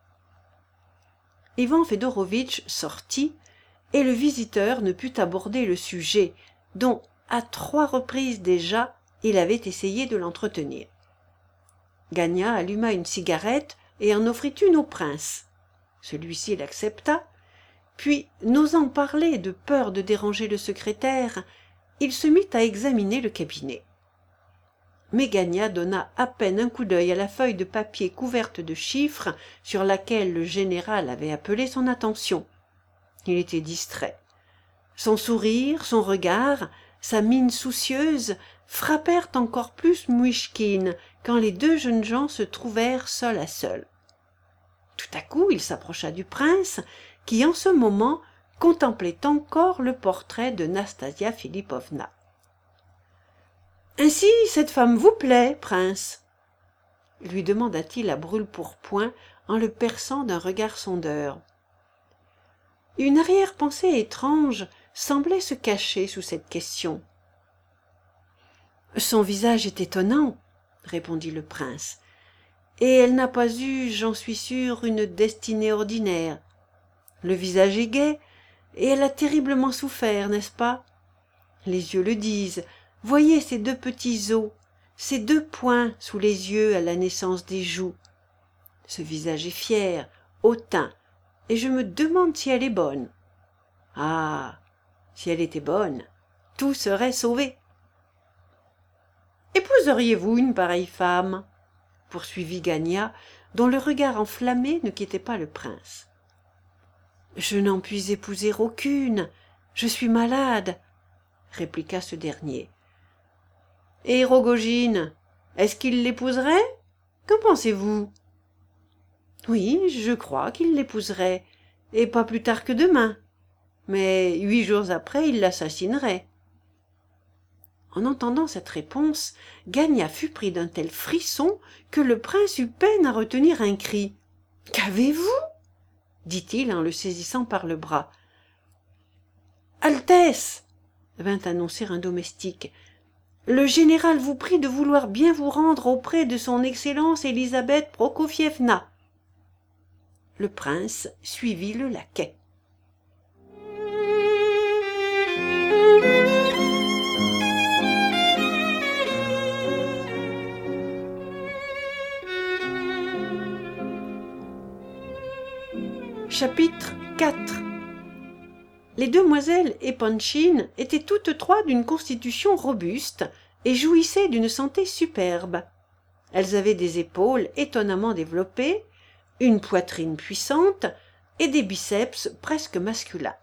Ivan Fedorovitch sortit, et le visiteur ne put aborder le sujet, dont, à trois reprises déjà, il avait essayé de l'entretenir. Gagna alluma une cigarette et en offrit une au prince. Celui-ci l'accepta, puis, n'osant parler de peur de déranger le secrétaire, il se mit à examiner le cabinet. mais Gagna donna à peine un coup d'œil à la feuille de papier couverte de chiffres sur laquelle le général avait appelé son attention. Il était distrait. Son sourire, son regard, sa mine soucieuse frappèrent encore plus Mouichkine quand les deux jeunes gens se trouvèrent seuls à seul. Tout à coup il s'approcha du prince qui en ce moment contemplait encore le portrait de Nastasia Philippovna. « Ainsi cette femme vous plaît, prince ?» lui demanda-t-il à brûle-pourpoint en le perçant d'un regard sondeur. Une arrière-pensée étrange semblait se cacher sous cette question. « Son visage est étonnant, » répondit le prince, « et elle n'a pas eu, j'en suis sûr, une destinée ordinaire. Le visage est gai, et elle a terriblement souffert, n'est-ce pas? Les yeux le disent. Voyez ces deux petits os, ces deux points sous les yeux à la naissance des joues. Ce visage est fier, hautain, et je me demande si elle est bonne. Ah, si elle était bonne, tout serait sauvé. Épouseriez-vous une pareille femme? Poursuivit Gagna, dont le regard enflammé ne quittait pas le prince. Je n'en puis épouser aucune, je suis malade, répliqua ce dernier. Et Rogojine, est-ce qu'il l'épouserait? Qu'en pensez-vous? Oui, je crois qu'il l'épouserait, et pas plus tard que demain. Mais huit jours après, il l'assassinerait. En entendant cette réponse, Gagna fut pris d'un tel frisson que le prince eut peine à retenir un cri. « Qu'avez-vous » dit-il en le saisissant par le bras. « Altesse » vint annoncer un domestique. « Le général vous prie de vouloir bien vous rendre auprès de son Excellence Élisabeth Prokofievna. » Le prince suivit le laquais. Chapitre quatre. Les demoiselles Epanchin étaient toutes trois d'une constitution robuste et jouissaient d'une santé superbe. Elles avaient des épaules étonnamment développées, une poitrine puissante et des biceps presque masculins.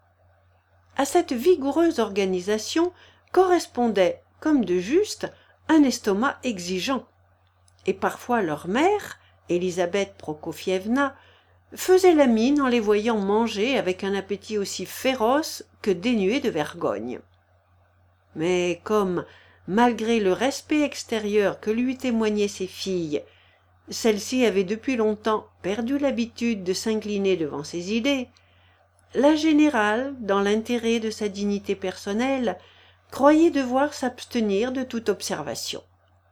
À cette vigoureuse organisation correspondait, comme de juste, un estomac exigeant, et parfois leur mère, Élisabeth Prokofievna, faisait la mine en les voyant manger avec un appétit aussi féroce que dénué de vergogne. Mais comme, malgré le respect extérieur que lui témoignaient ses filles, celle-ci avait depuis longtemps perdu l'habitude de s'incliner devant ses idées, la générale, dans l'intérêt de sa dignité personnelle, croyait devoir s'abstenir de toute observation.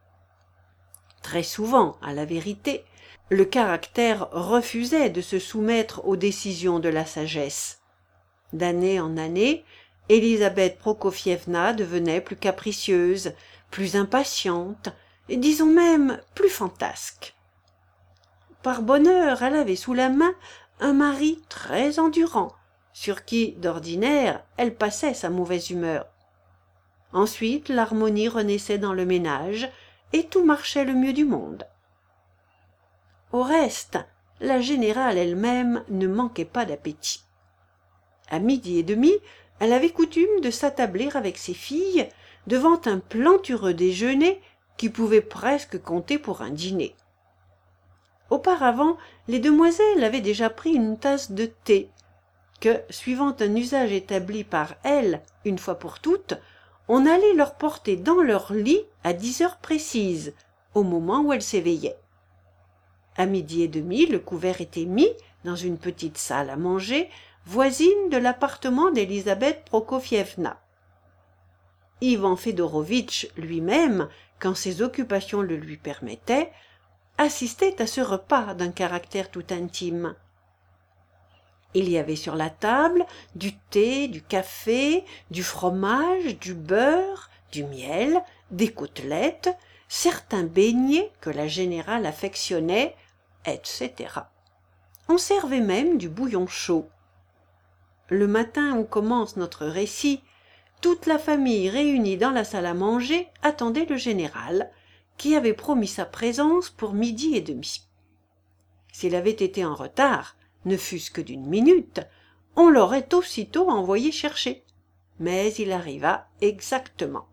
Très souvent, à la vérité, le caractère refusait de se soumettre aux décisions de la sagesse. D'année en année, Élisabeth Prokofievna devenait plus capricieuse, plus impatiente, et disons même plus fantasque. Par bonheur, elle avait sous la main un mari très endurant, sur qui, d'ordinaire, elle passait sa mauvaise humeur. Ensuite, l'harmonie renaissait dans le ménage, et tout marchait le mieux du monde. Au reste, la générale elle-même ne manquait pas d'appétit. À midi et demi, elle avait coutume de s'attabler avec ses filles devant un plantureux déjeuner qui pouvait presque compter pour un dîner. Auparavant, les demoiselles avaient déjà pris une tasse de thé, que, suivant un usage établi par elles une fois pour toutes, on allait leur porter dans leur lit à dix heures précises, au moment où elles s'éveillaient. À midi et demi, le couvert était mis dans une petite salle à manger, voisine de l'appartement d'Élisabeth Prokofievna. Ivan Fedorovitch lui-même, quand ses occupations le lui permettaient, assistait à ce repas d'un caractère tout intime. Il y avait sur la table du thé, du café, du fromage, du beurre, du miel, des côtelettes, certains beignets que la générale affectionnait, et cetera. On servait même du bouillon chaud. Le matin où commence notre récit, toute la famille réunie dans la salle à manger attendait le général, qui avait promis sa présence pour midi et demi. S'il avait été en retard, ne fût-ce que d'une minute, on l'aurait aussitôt envoyé chercher. Mais il arriva exactement.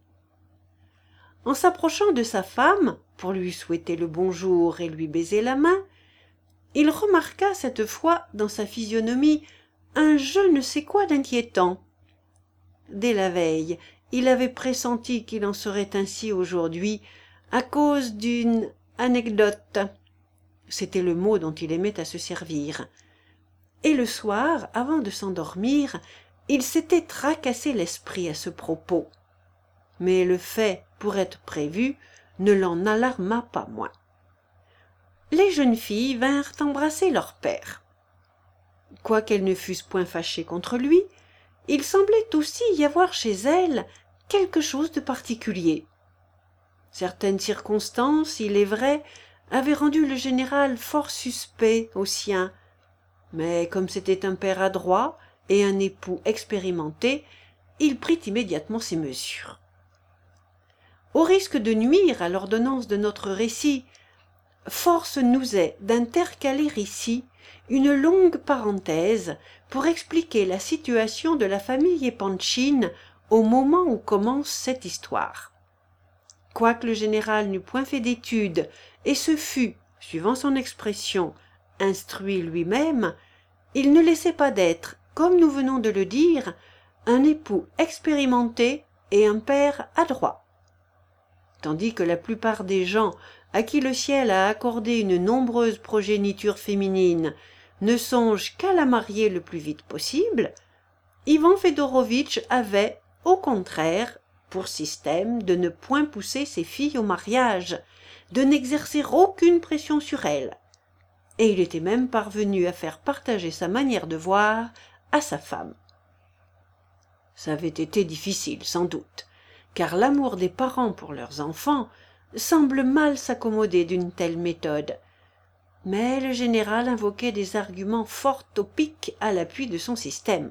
En s'approchant de sa femme, pour lui souhaiter le bonjour et lui baiser la main, il remarqua cette fois dans sa physionomie un je ne sais quoi d'inquiétant. Dès la veille, il avait pressenti qu'il en serait ainsi aujourd'hui à cause d'une anecdote. C'était le mot dont il aimait à se servir. Et le soir, avant de s'endormir, il s'était tracassé l'esprit à ce propos. Mais le fait, pour être prévu, ne l'en alarma pas moins. Les jeunes filles vinrent embrasser leur père. Quoiqu'elles ne fussent point fâchées contre lui, il semblait aussi y avoir chez elles quelque chose de particulier. Certaines circonstances, il est vrai, avaient rendu le général fort suspect aux siens, mais comme c'était un père adroit et un époux expérimenté, il prit immédiatement ses mesures. Au risque de nuire à l'ordonnance de notre récit, force nous est d'intercaler ici une longue parenthèse pour expliquer la situation de la famille Epanchin au moment où commence cette histoire. Quoique le général n'eût point fait d'études et se fût, suivant son expression, instruit lui-même, il ne laissait pas d'être, comme nous venons de le dire, un époux expérimenté et un père adroit. Tandis que la plupart des gens à qui le ciel a accordé une nombreuse progéniture féminine ne songent qu'à la marier le plus vite possible, Ivan Fedorovitch avait, au contraire, pour système de ne point pousser ses filles au mariage, de n'exercer aucune pression sur elles, et il était même parvenu à faire partager sa manière de voir à sa femme. Ça avait été difficile, sans doute, car l'amour des parents pour leurs enfants semble mal s'accommoder d'une telle méthode. Mais le général invoquait des arguments fort topiques à l'appui de son système.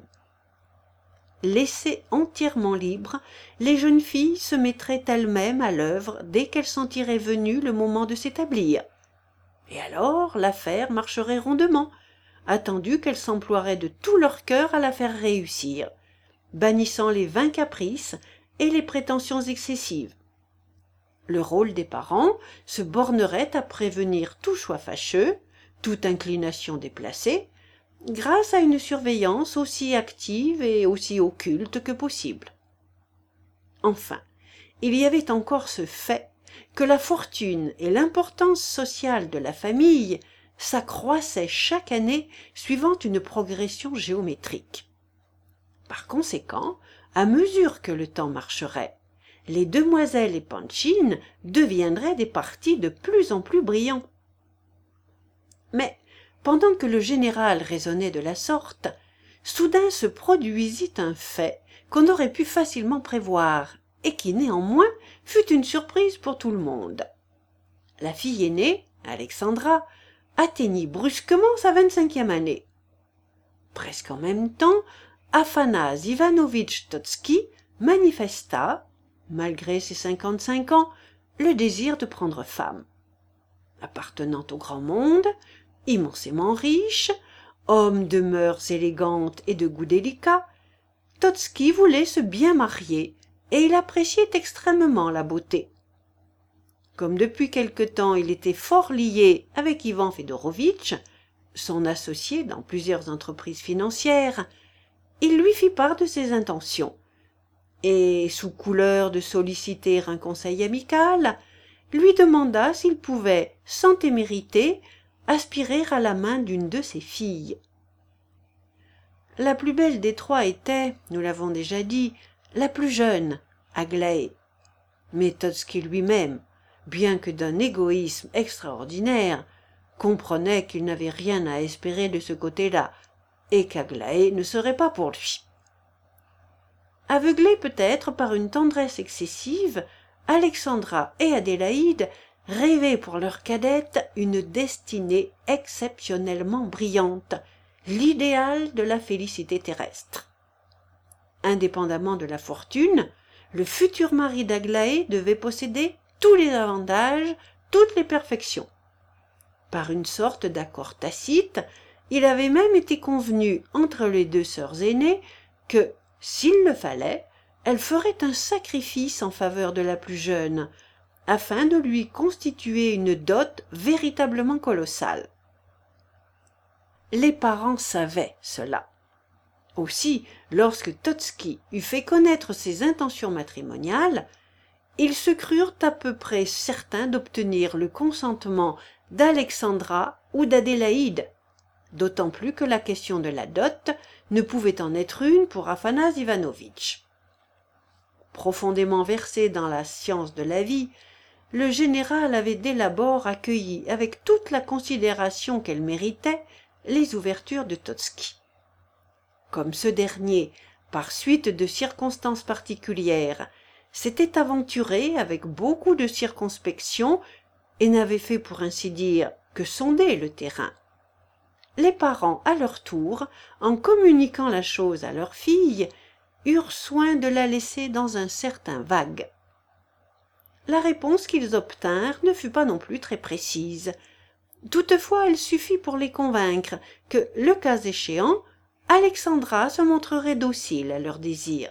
Laissées entièrement libres, les jeunes filles se mettraient elles-mêmes à l'œuvre dès qu'elles sentiraient venu le moment de s'établir. Et alors l'affaire marcherait rondement, attendu qu'elles s'emploieraient de tout leur cœur à la faire réussir, bannissant les vains caprices et les prétentions excessives. Le rôle des parents se bornerait à prévenir tout choix fâcheux, toute inclination déplacée, grâce à une surveillance aussi active et aussi occulte que possible. Enfin, il y avait encore ce fait que la fortune et l'importance sociale de la famille s'accroissaient chaque année suivant une progression géométrique. Par conséquent, à mesure que le temps marcherait, les demoiselles Epanchin deviendraient des partis de plus en plus brillants. Mais, pendant que le général raisonnait de la sorte, soudain se produisit un fait qu'on aurait pu facilement prévoir, et qui néanmoins fut une surprise pour tout le monde. La fille aînée, Alexandra, atteignit brusquement sa vingt-cinquième année. Presque en même temps, Afanas Ivanovitch Totski manifesta, malgré ses cinquante-cinq ans, le désir de prendre femme. Appartenant au grand monde, immensément riche, homme de mœurs élégantes et de goût délicat, Totski voulait se bien marier, et il appréciait extrêmement la beauté. Comme depuis quelque temps il était fort lié avec Ivan Fedorovitch, son associé dans plusieurs entreprises financières, il lui fit part de ses intentions, et, sous couleur de solliciter un conseil amical, lui demanda s'il pouvait, sans témérité, aspirer à la main d'une de ses filles. La plus belle des trois était, nous l'avons déjà dit, la plus jeune, Aglaé. Mais Totski lui-même, bien que d'un égoïsme extraordinaire, comprenait qu'il n'avait rien à espérer de ce côté-là, et qu'Aglaé ne serait pas pour lui. Aveuglés peut-être par une tendresse excessive, Alexandra et Adélaïde rêvaient pour leur cadette une destinée exceptionnellement brillante, l'idéal de la félicité terrestre. Indépendamment de la fortune, le futur mari d'Aglaé devait posséder tous les avantages, toutes les perfections. Par une sorte d'accord tacite, il avait même été convenu entre les deux sœurs aînées que, s'il le fallait, elles feraient un sacrifice en faveur de la plus jeune, afin de lui constituer une dot véritablement colossale. Les parents savaient cela. Aussi, lorsque Totski eut fait connaître ses intentions matrimoniales, ils se crurent à peu près certains d'obtenir le consentement d'Alexandra ou d'Adélaïde, d'autant plus que la question de la dot ne pouvait en être une pour Aphanas Ivanovitch. Profondément versé dans la science de la vie, le général avait dès l'abord accueilli avec toute la considération qu'elle méritait les ouvertures de Totski. Comme ce dernier, par suite de circonstances particulières, s'était aventuré avec beaucoup de circonspection et n'avait fait pour ainsi dire que sonder le terrain, les parents à leur tour, en communiquant la chose à leur fille, eurent soin de la laisser dans un certain vague. La réponse qu'ils obtinrent ne fut pas non plus très précise. Toutefois, elle suffit pour les convaincre que, le cas échéant, Alexandra se montrerait docile à leurs désirs.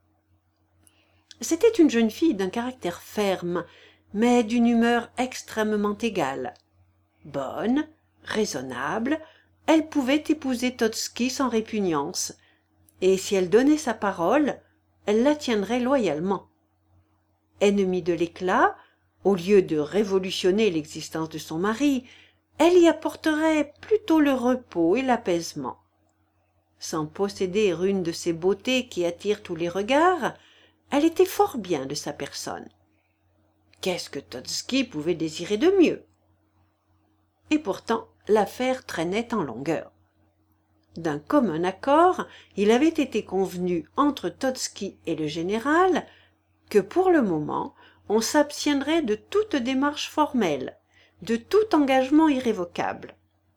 C'était une jeune fille d'un caractère ferme, mais d'une humeur extrêmement égale. Bonne, raisonnable, elle pouvait épouser Totski sans répugnance, et si elle donnait sa parole, elle la tiendrait loyalement. Ennemie de l'éclat, au lieu de révolutionner l'existence de son mari, elle y apporterait plutôt le repos et l'apaisement. Sans posséder une de ces beautés qui attirent tous les regards, elle était fort bien de sa personne. Qu'est-ce que Totski pouvait désirer de mieux? Et pourtant, l'affaire traînait en longueur. D'un commun accord, il avait été convenu entre Totski et le général que pour le moment, on s'abstiendrait de toute démarche formelle, de tout engagement irrévocable.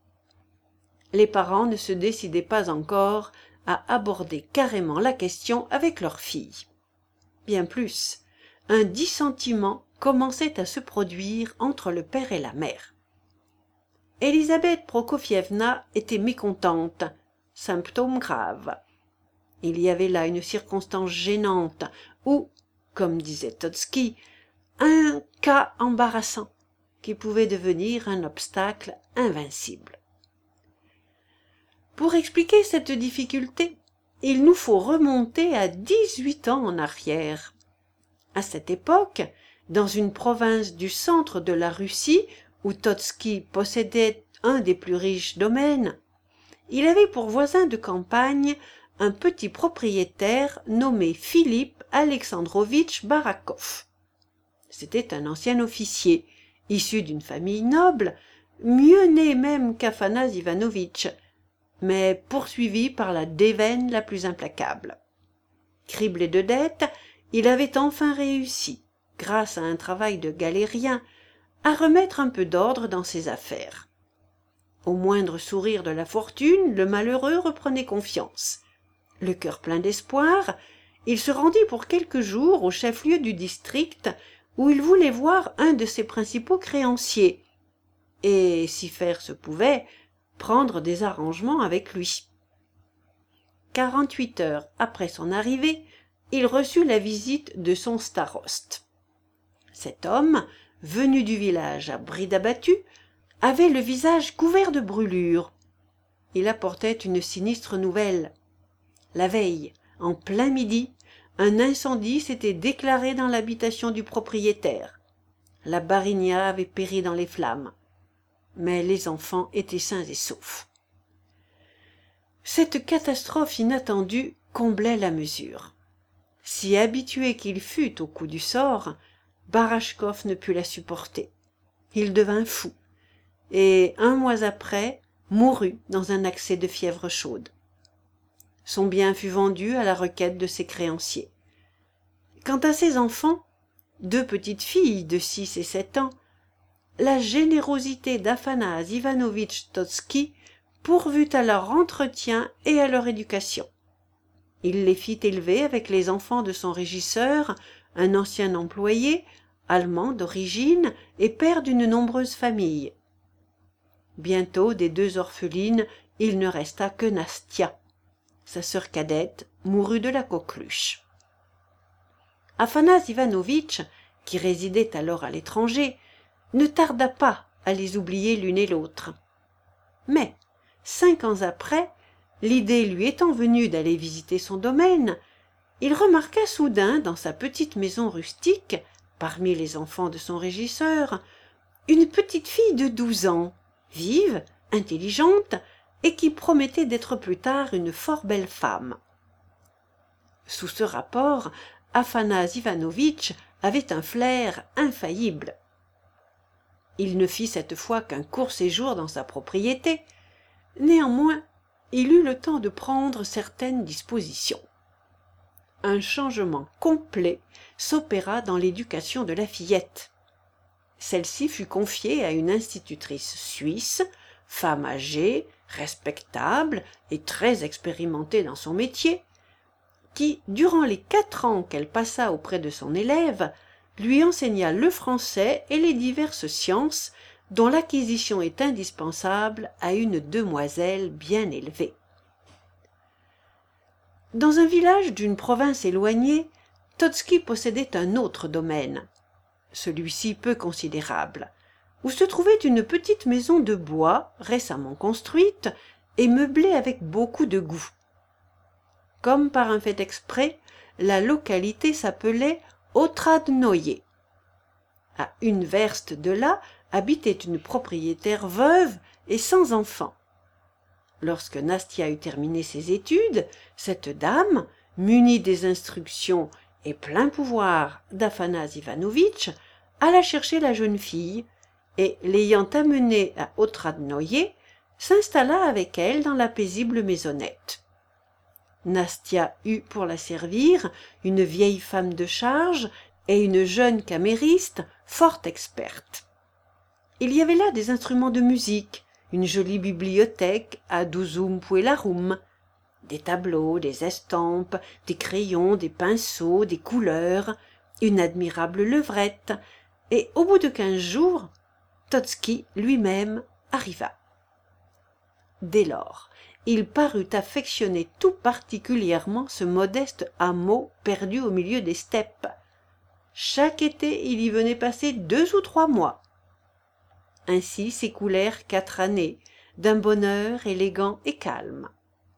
Les parents ne se décidaient pas encore à aborder carrément la question avec leur fille. Bien plus, un dissentiment commençait à se produire entre le père et la mère. Élisabeth Prokofievna était mécontente, symptôme grave. Il y avait là une circonstance gênante ou, comme disait Totski, un cas embarrassant qui pouvait devenir un obstacle invincible. Pour expliquer cette difficulté, il nous faut remonter à dix-huit ans en arrière. À cette époque, dans une province du centre de la Russie où Totski possédait un des plus riches domaines, il avait pour voisin de campagne un petit propriétaire nommé Philippe Alexandrovitch Barakov. C'était un ancien officier, issu d'une famille noble, mieux né même qu'Aphanas Ivanovitch, mais poursuivi par la déveine la plus implacable. Criblé de dettes, il avait enfin réussi, grâce à un travail de galérien, à remettre un peu d'ordre dans ses affaires. Au moindre sourire de la fortune, le malheureux reprenait confiance. Le cœur plein d'espoir, il se rendit pour quelques jours au chef-lieu du district où il voulait voir un de ses principaux créanciers et, si faire se pouvait, prendre des arrangements avec lui. Quarante-huit heures après son arrivée, il reçut la visite de son staroste. Cet homme, venu du village à bride abattue, avait le visage couvert de brûlures. Il apportait une sinistre nouvelle. La veille, en plein midi, un incendie s'était déclaré dans l'habitation du propriétaire. La barinia avait péri dans les flammes, mais les enfants étaient sains et saufs. Cette catastrophe inattendue comblait la mesure. Si habitué qu'il fût au coup du sort, Barachkov ne put la supporter. Il devint fou, et un mois après mourut dans un accès de fièvre chaude. Son bien fut vendu à la requête de ses créanciers. Quant à ses enfants, deux petites filles de six et sept ans, la générosité d'Aphanas Ivanovitch Totski pourvut à leur entretien et à leur éducation. Il les fit élever avec les enfants de son régisseur, un ancien employé, allemand d'origine et père d'une nombreuse famille. Bientôt des deux orphelines, il ne resta que Nastia. Sa sœur cadette mourut de la coqueluche. Aphanas Ivanovitch, qui résidait alors à l'étranger, ne tarda pas à les oublier l'une et l'autre. Mais, cinq ans après, l'idée lui étant venue d'aller visiter son domaine, il remarqua soudain dans sa petite maison rustique, parmi les enfants de son régisseur, une petite fille de douze ans, vive, intelligente, et qui promettait d'être plus tard une fort belle femme. Sous ce rapport, Aphanas Ivanovitch avait un flair infaillible. Il ne fit cette fois qu'un court séjour dans sa propriété. Néanmoins, il eut le temps de prendre certaines dispositions. Un changement complet s'opéra dans l'éducation de la fillette. Celle-ci fut confiée à une institutrice suisse, femme âgée, respectable et très expérimentée dans son métier, qui, durant les quatre ans qu'elle passa auprès de son élève, lui enseigna le français et les diverses sciences dont l'acquisition est indispensable à une demoiselle bien élevée. Dans un village d'une province éloignée, Totski possédait un autre domaine, celui-ci peu considérable, où se trouvait une petite maison de bois récemment construite et meublée avec beaucoup de goût. Comme par un fait exprès, la localité s'appelait Otradnoye. À une verste de là habitait une propriétaire veuve et sans enfants. Lorsque Nastia eut terminé ses études, cette dame, munie des instructions et plein pouvoir d'Aphanas Ivanovitch, alla chercher la jeune fille et, l'ayant amenée à Otradnoye, s'installa avec elle dans la paisible maisonnette. Nastia eut pour la servir une vieille femme de charge et une jeune camériste fort experte. Il y avait là des instruments de musique, une jolie bibliothèque à douzoum puellarum, des tableaux, des estampes, des crayons, des pinceaux, des couleurs, une admirable levrette, et au bout de quinze jours, Totski lui-même arriva. Dès lors, il parut affectionner tout particulièrement ce modeste hameau perdu au milieu des steppes. Chaque été, il y venait passer deux ou trois mois. Ainsi s'écoulèrent quatre années, d'un bonheur élégant et calme.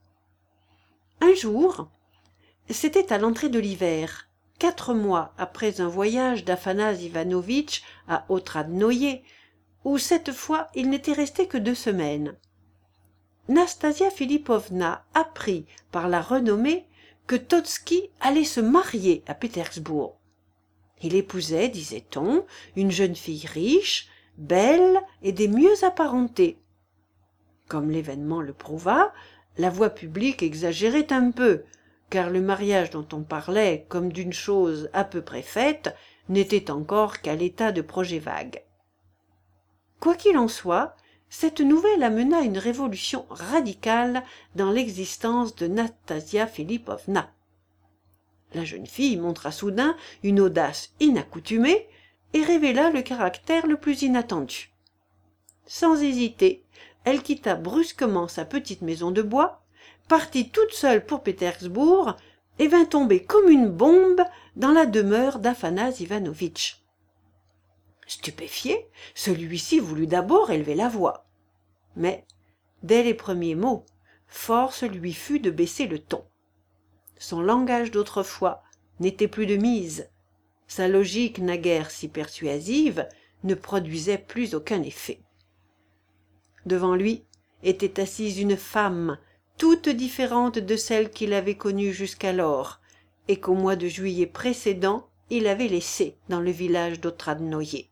Un jour, c'était à l'entrée de l'hiver, quatre mois après un voyage d'Aphanas Ivanovitch à Otradnoye, où cette fois il n'était resté que deux semaines. Nastasia Philippovna apprit par la renommée que Totski allait se marier à Pétersbourg. Il épousait, disait-on, une jeune fille riche, belle et des mieux apparentées. Comme l'événement le prouva, la voix publique exagérait un peu, car le mariage dont on parlait comme d'une chose à peu près faite n'était encore qu'à l'état de projet vague. Quoi qu'il en soit, cette nouvelle amena une révolution radicale dans l'existence de Nastasia Philippovna. La jeune fille montra soudain une audace inaccoutumée et révéla le caractère le plus inattendu. Sans hésiter, elle quitta brusquement sa petite maison de bois, partit toute seule pour Pétersbourg et vint tomber comme une bombe dans la demeure d'Aphanas Ivanovitch. Stupéfié, celui-ci voulut d'abord élever la voix. Mais, dès les premiers mots, force lui fut de baisser le ton. Son langage d'autrefois n'était plus de mise. Sa logique naguère si persuasive ne produisait plus aucun effet. Devant lui était assise une femme, toute différente de celle qu'il avait connue jusqu'alors, et qu'au mois de juillet précédent il avait laissée dans le village d'Otradnoye.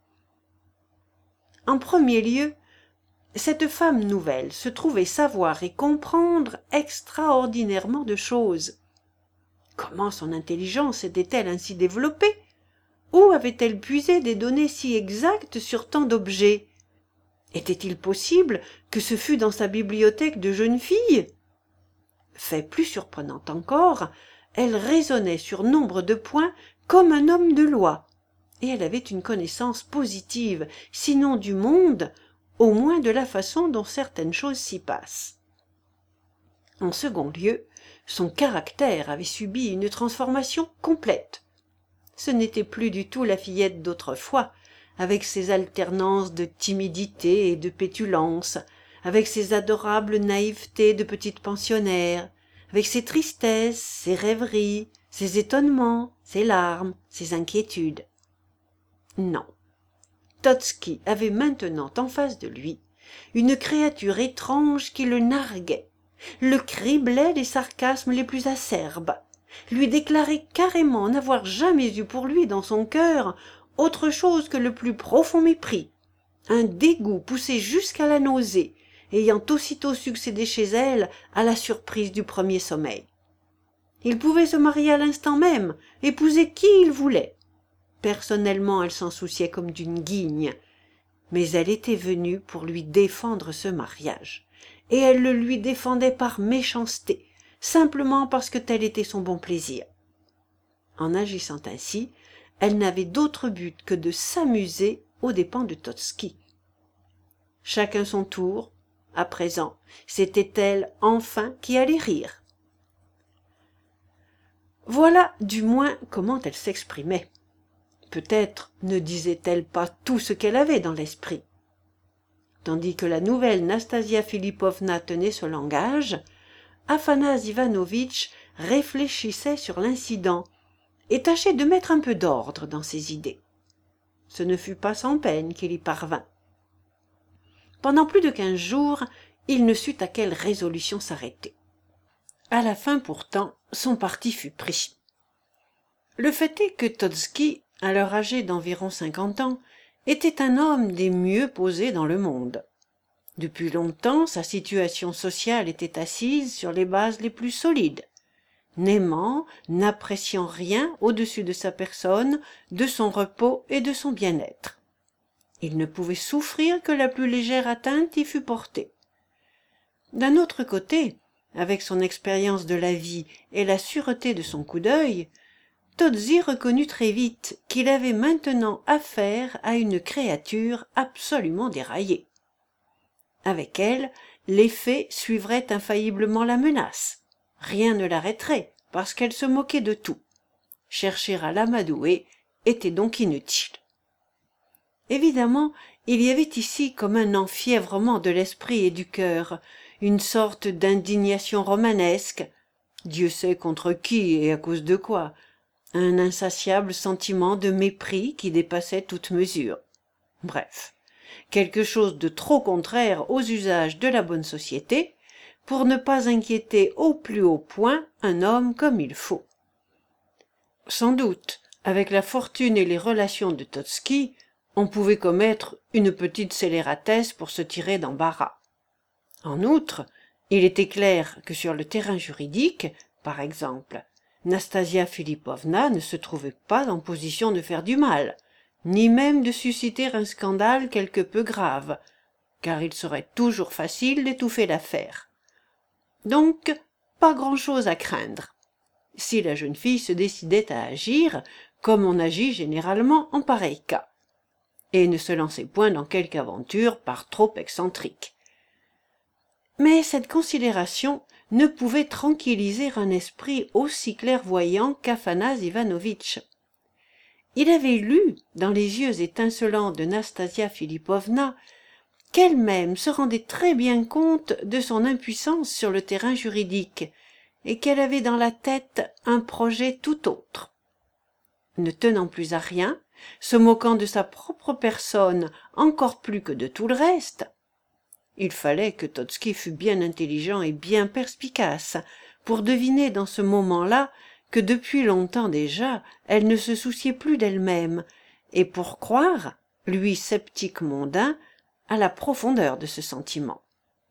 En premier lieu, cette femme nouvelle se trouvait savoir et comprendre extraordinairement de choses. Comment son intelligence était-elle ainsi développée? Où avait-elle puisé des données si exactes sur tant d'objets? Était-il possible que ce fût dans sa bibliothèque de jeune fille? Fait plus surprenant encore, elle raisonnait sur nombre de points comme un homme de loi, et elle avait une connaissance positive, sinon du monde, au moins de la façon dont certaines choses s'y passent. En second lieu, son caractère avait subi une transformation complète. Ce n'était plus du tout la fillette d'autrefois, avec ses alternances de timidité et de pétulance, avec ses adorables naïvetés de petite pensionnaire, avec ses tristesses, ses rêveries, ses étonnements, ses larmes, ses inquiétudes. Non. Totski avait maintenant en face de lui une créature étrange qui le narguait, le criblait des sarcasmes les plus acerbes, lui déclarait carrément n'avoir jamais eu pour lui dans son cœur autre chose que le plus profond mépris, un dégoût poussé jusqu'à la nausée, ayant aussitôt succédé chez elle à la surprise du premier sommeil. Il pouvait se marier à l'instant même, épouser qui il voulait. Personnellement, elle s'en souciait comme d'une guigne, mais elle était venue pour lui défendre ce mariage, et elle le lui défendait par méchanceté, simplement parce que tel était son bon plaisir. En agissant ainsi, elle n'avait d'autre but que de s'amuser aux dépens de Totski. Chacun son tour, à présent, c'était elle enfin qui allait rire. Voilà du moins comment elle s'exprimait. Peut-être ne disait-elle pas tout ce qu'elle avait dans l'esprit. Tandis que la nouvelle Nastasia Philippovna tenait ce langage, Afanase Ivanovitch réfléchissait sur l'incident et tâchait de mettre un peu d'ordre dans ses idées. Ce ne fut pas sans peine qu'il y parvint. Pendant plus de quinze jours, il ne sut à quelle résolution s'arrêter. À la fin, pourtant, son parti fut pris. Le fait est que Totski, alors âgé d'environ cinquante ans, était un homme des mieux posés dans le monde. Depuis longtemps, sa situation sociale était assise sur les bases les plus solides, n'aimant, n'appréciant rien au-dessus de sa personne, de son repos et de son bien-être. Il ne pouvait souffrir que la plus légère atteinte y fût portée. D'un autre côté, avec son expérience de la vie et la sûreté de son coup d'œil, Todzi reconnut très vite qu'il avait maintenant affaire à une créature absolument déraillée. Avec elle, les faits suivraient infailliblement la menace. Rien ne l'arrêterait, parce qu'elle se moquait de tout. Chercher à l'amadouer était donc inutile. Évidemment, il y avait ici comme un enfièvrement de l'esprit et du cœur, une sorte d'indignation romanesque, Dieu sait contre qui et à cause de quoi, un insatiable sentiment de mépris qui dépassait toute mesure. Bref, quelque chose de trop contraire aux usages de la bonne société pour ne pas inquiéter au plus haut point un homme comme il faut. Sans doute, avec la fortune et les relations de Totski, on pouvait commettre une petite scélératesse pour se tirer d'embarras. En outre, il était clair que sur le terrain juridique, par exemple, Nastasia Philippovna ne se trouvait pas en position de faire du mal, ni même de susciter un scandale quelque peu grave, car il serait toujours facile d'étouffer l'affaire. Donc, pas grand-chose à craindre, si la jeune fille se décidait à agir comme on agit généralement en pareil cas, et ne se lançait point dans quelque aventure par trop excentrique. Mais cette considération ne pouvait tranquilliser un esprit aussi clairvoyant qu'Afanase Ivanovitch. Il avait lu, dans les yeux étincelants de Nastasia Philippovna, qu'elle-même se rendait très bien compte de son impuissance sur le terrain juridique, et qu'elle avait dans la tête un projet tout autre. Ne tenant plus à rien, se moquant de sa propre personne encore plus que de tout le reste, il fallait que Totski fût bien intelligent et bien perspicace pour deviner dans ce moment-là que depuis longtemps déjà elle ne se souciait plus d'elle-même, et pour croire, lui sceptique mondain, à la profondeur de ce sentiment.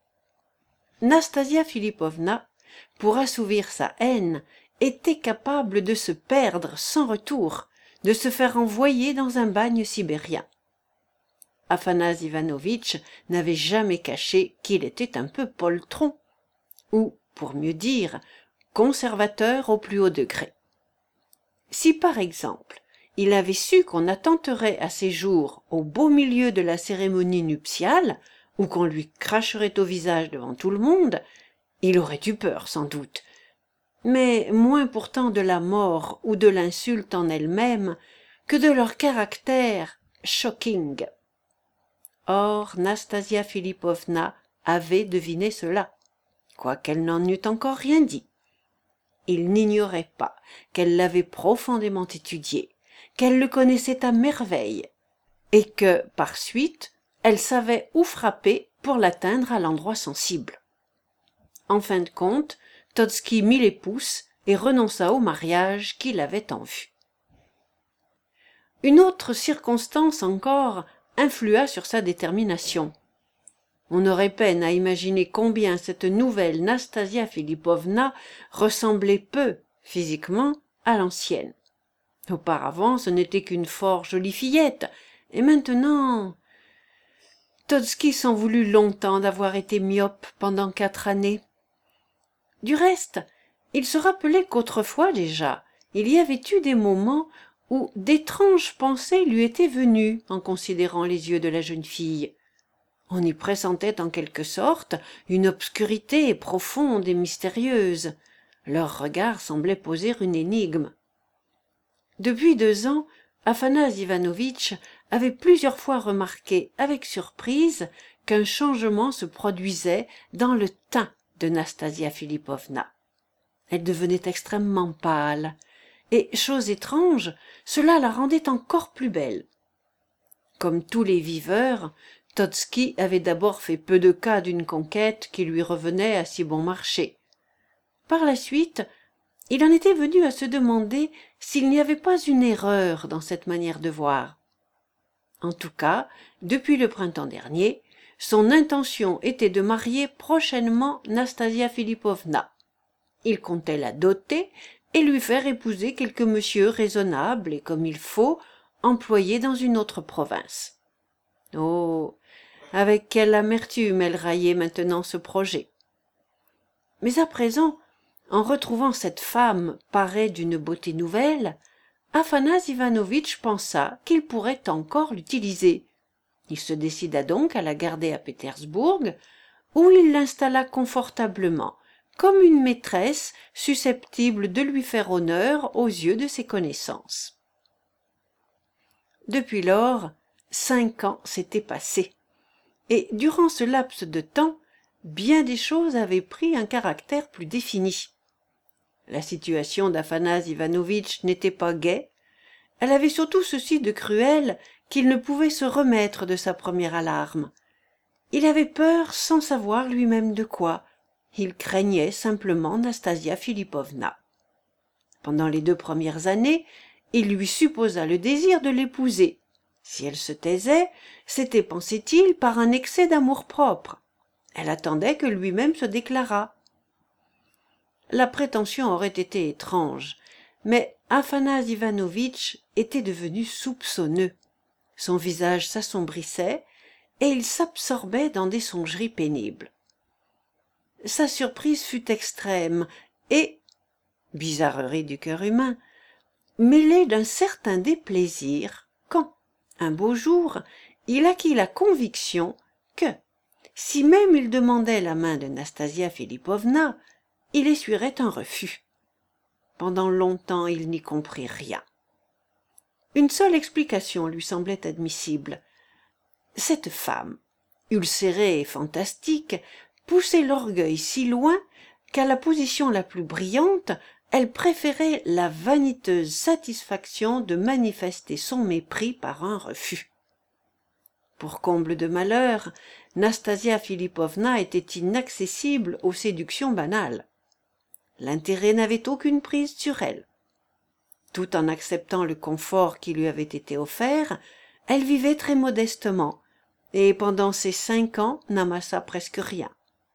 Nastasia Philippovna, pour assouvir sa haine, était capable de se perdre sans retour, de se faire envoyer dans un bagne sibérien. Afanase Ivanovitch n'avait jamais caché qu'il était un peu poltron, ou, pour mieux dire, conservateur au plus haut degré. Si, par exemple, il avait su qu'on attenterait à ses jours au beau milieu de la cérémonie nuptiale, ou qu'on lui cracherait au visage devant tout le monde, il aurait eu peur sans doute, mais moins pourtant de la mort ou de l'insulte en elle-même que de leur caractère shocking. Or Nastasia Philippovna avait deviné cela, quoiqu'elle n'en eût encore rien dit. Il n'ignorait pas qu'elle l'avait profondément étudié, qu'elle le connaissait à merveille, et que, par suite, elle savait où frapper pour l'atteindre à l'endroit sensible. En fin de compte, Totski mit les pouces et renonça au mariage qu'il avait en vue. Une autre circonstance encore influa sur sa détermination. On aurait peine à imaginer combien cette nouvelle Nastasia Philippovna ressemblait peu, physiquement, à l'ancienne. Auparavant, ce n'était qu'une fort jolie fillette, et maintenant... Totski s'en voulut longtemps d'avoir été myope pendant quatre années. Du reste, il se rappelait qu'autrefois déjà, il y avait eu des moments où d'étranges pensées lui étaient venues en considérant les yeux de la jeune fille. On y pressentait en quelque sorte une obscurité profonde et mystérieuse. Leur regard semblait poser une énigme. Depuis deux ans, Afanas Ivanovitch avait plusieurs fois remarqué avec surprise qu'un changement se produisait dans le teint de Nastasia Philippovna. Elle devenait extrêmement pâle, et, chose étrange, cela la rendait encore plus belle. Comme tous les viveurs, Totski avait d'abord fait peu de cas d'une conquête qui lui revenait à si bon marché. Par la suite, il en était venu à se demander s'il n'y avait pas une erreur dans cette manière de voir. En tout cas, depuis le printemps dernier, son intention était de marier prochainement Nastasia Philippovna. Il comptait la doter et lui faire épouser quelque monsieur raisonnable et comme il faut, employé dans une autre province. Oh, avec quelle amertume elle raillait maintenant ce projet. Mais à présent, en retrouvant cette femme parée d'une beauté nouvelle, Afanas Ivanovitch pensa qu'il pourrait encore l'utiliser. Il se décida donc à la garder à Pétersbourg, où il l'installa confortablement, comme une maîtresse susceptible de lui faire honneur aux yeux de ses connaissances. Depuis lors, cinq ans s'étaient passés, et durant ce laps de temps, bien des choses avaient pris un caractère plus défini. La situation d'Afanas Ivanovitch n'était pas gaie, elle avait surtout ceci de cruel qu'il ne pouvait se remettre de sa première alarme. Il avait peur sans savoir lui-même de quoi, il craignait simplement Nastasia Philippovna. Pendant les deux premières années, il lui supposa le désir de l'épouser. Si elle se taisait, c'était, pensait-il, par un excès d'amour-propre. Elle attendait que lui-même se déclarât. La prétention aurait été étrange, mais Afanas Ivanovitch était devenu soupçonneux. Son visage s'assombrissait et il s'absorbait dans des songeries pénibles. Sa surprise fut extrême et, bizarrerie du cœur humain, mêlée d'un certain déplaisir, quand, un beau jour, il acquit la conviction que, si même il demandait la main de Nastasia Philippovna, il essuierait un refus. Pendant longtemps, il n'y comprit rien. Une seule explication lui semblait admissible. Cette femme, ulcérée et fantastique, poussait l'orgueil si loin qu'à la position la plus brillante, elle préférait la vaniteuse satisfaction de manifester son mépris par un refus. Pour comble de malheur, Nastasia Philippovna était inaccessible aux séductions banales. L'intérêt n'avait aucune prise sur elle. Tout en acceptant le confort qui lui avait été offert, elle vivait très modestement, et pendant ces cinq ans n'amassa presque rien.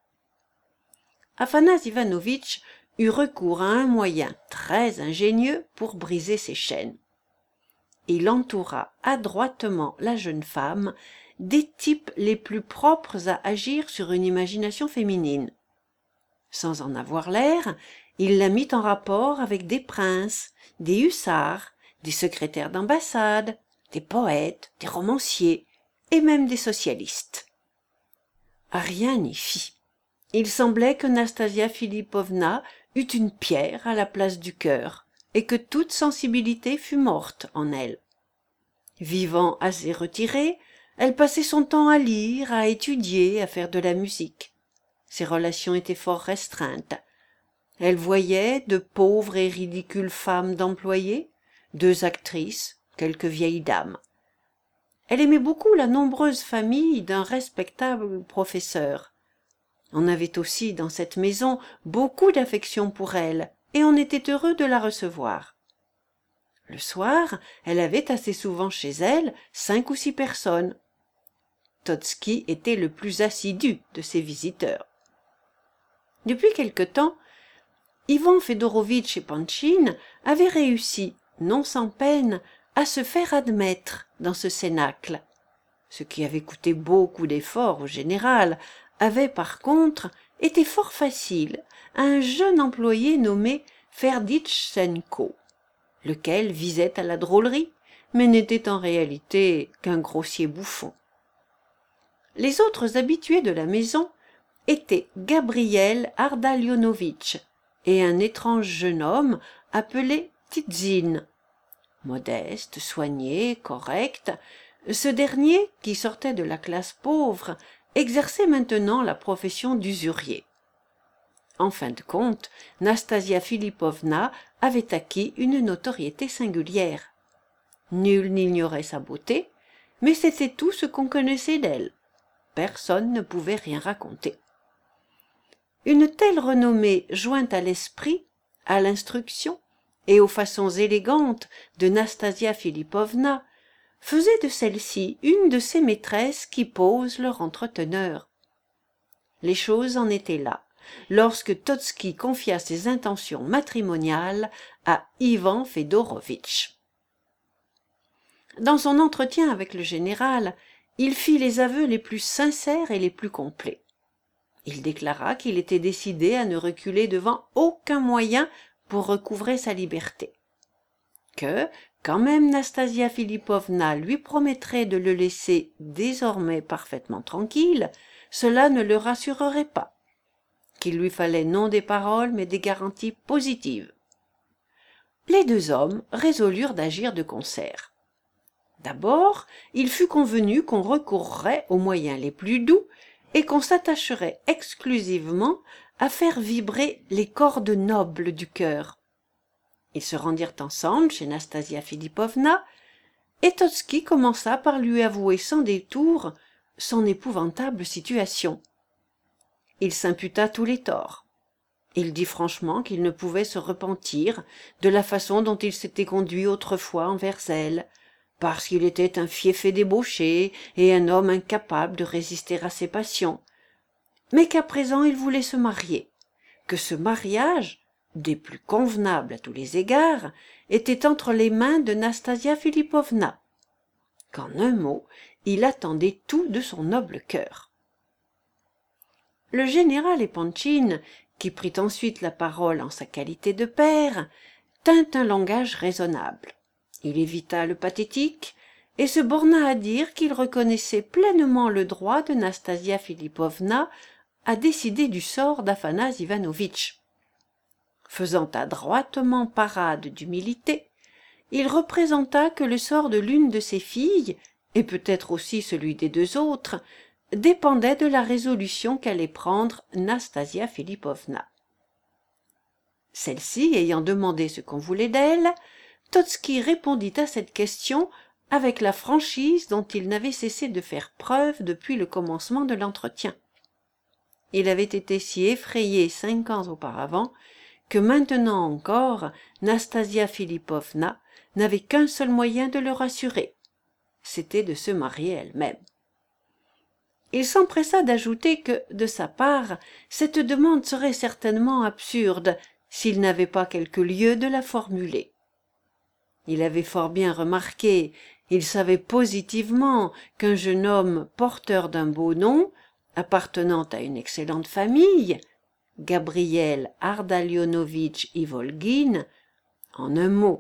Afanas Ivanovitch eut recours à un moyen très ingénieux pour briser ses chaînes. Il entoura adroitement la jeune femme des types les plus propres à agir sur une imagination féminine. Sans en avoir l'air, il la mit en rapport avec des princes, des hussards, des secrétaires d'ambassade, des poètes, des romanciers et même des socialistes. Rien n'y fit. Il semblait que Nastasia Philippovna eût une pierre à la place du cœur et que toute sensibilité fût morte en elle. Vivant assez retirée, elle passait son temps à lire, à étudier, à faire de la musique. Ses relations étaient fort restreintes. Elle voyait de pauvres et ridicules femmes d'employés, deux actrices, quelques vieilles dames. Elle aimait beaucoup la nombreuse famille d'un respectable professeur. On avait aussi dans cette maison beaucoup d'affection pour elle, et on était heureux de la recevoir. Le soir, elle avait assez souvent chez elle cinq ou six personnes. Totski était le plus assidu de ses visiteurs. Depuis quelque temps, Ivan Fedorovitch et Pantchine avaient réussi, non sans peine, à se faire admettre dans ce cénacle. Ce qui avait coûté beaucoup d'efforts au général avait par contre été fort facile à un jeune employé nommé Ferditchenko, lequel visait à la drôlerie, mais n'était en réalité qu'un grossier bouffon. Les autres habitués de la maison étaient Gabriel Ardalionovitch et un étrange jeune homme appelé Titzin. Modeste, soigné, correct, ce dernier, qui sortait de la classe pauvre, exerçait maintenant la profession d'usurier. En fin de compte, Nastasia Philippovna avait acquis une notoriété singulière. Nul n'ignorait sa beauté, mais c'était tout ce qu'on connaissait d'elle. Personne ne pouvait rien raconter. Une telle renommée jointe à l'esprit, à l'instruction et aux façons élégantes de Nastasia Philippovna faisait de celle-ci une de ces maîtresses qui posent leur entreteneur. Les choses en étaient là, lorsque Totski confia ses intentions matrimoniales à Ivan Fedorovitch. Dans son entretien avec le général, il fit les aveux les plus sincères et les plus complets. Il déclara qu'il était décidé à ne reculer devant aucun moyen pour recouvrer sa liberté, que, quand même Nastasia Philippovna lui promettrait de le laisser désormais parfaitement tranquille, cela ne le rassurerait pas, qu'il lui fallait non des paroles mais des garanties positives. Les deux hommes résolurent d'agir de concert. D'abord, il fut convenu qu'on recourrait aux moyens les plus doux et qu'on s'attacherait exclusivement à faire vibrer les cordes nobles du cœur. Ils se rendirent ensemble chez Nastasia Philippovna, et Totski commença par lui avouer sans détour son épouvantable situation. Il s'imputa tous les torts. Il dit franchement qu'il ne pouvait se repentir de la façon dont il s'était conduit autrefois envers elle, parce qu'il était un fieffé débauché et un homme incapable de résister à ses passions, mais qu'à présent il voulait se marier, que ce mariage, des plus convenables à tous les égards, était entre les mains de Nastasia Philippovna, qu'en un mot, il attendait tout de son noble cœur. Le général Epanchin, qui prit ensuite la parole en sa qualité de père, tint un langage raisonnable. Il évita le pathétique et se borna à dire qu'il reconnaissait pleinement le droit de Nastasia Philippovna à décider du sort d'Aphanas Ivanovitch. Faisant adroitement parade d'humilité, il représenta que le sort de l'une de ses filles, et peut-être aussi celui des deux autres, dépendait de la résolution qu'allait prendre Nastasia Philippovna. Celle-ci ayant demandé ce qu'on voulait d'elle, Totski répondit à cette question avec la franchise dont il n'avait cessé de faire preuve depuis le commencement de l'entretien. Il avait été si effrayé cinq ans auparavant que maintenant encore Nastasia Philippovna n'avait qu'un seul moyen de le rassurer, c'était de se marier elle-même. Il s'empressa d'ajouter que, de sa part, cette demande serait certainement absurde s'il n'avait pas quelque lieu de la formuler. Il avait fort bien remarqué, il savait positivement qu'un jeune homme porteur d'un beau nom, appartenant à une excellente famille, Gabriel Ardalionovitch Ivolgine, en un mot,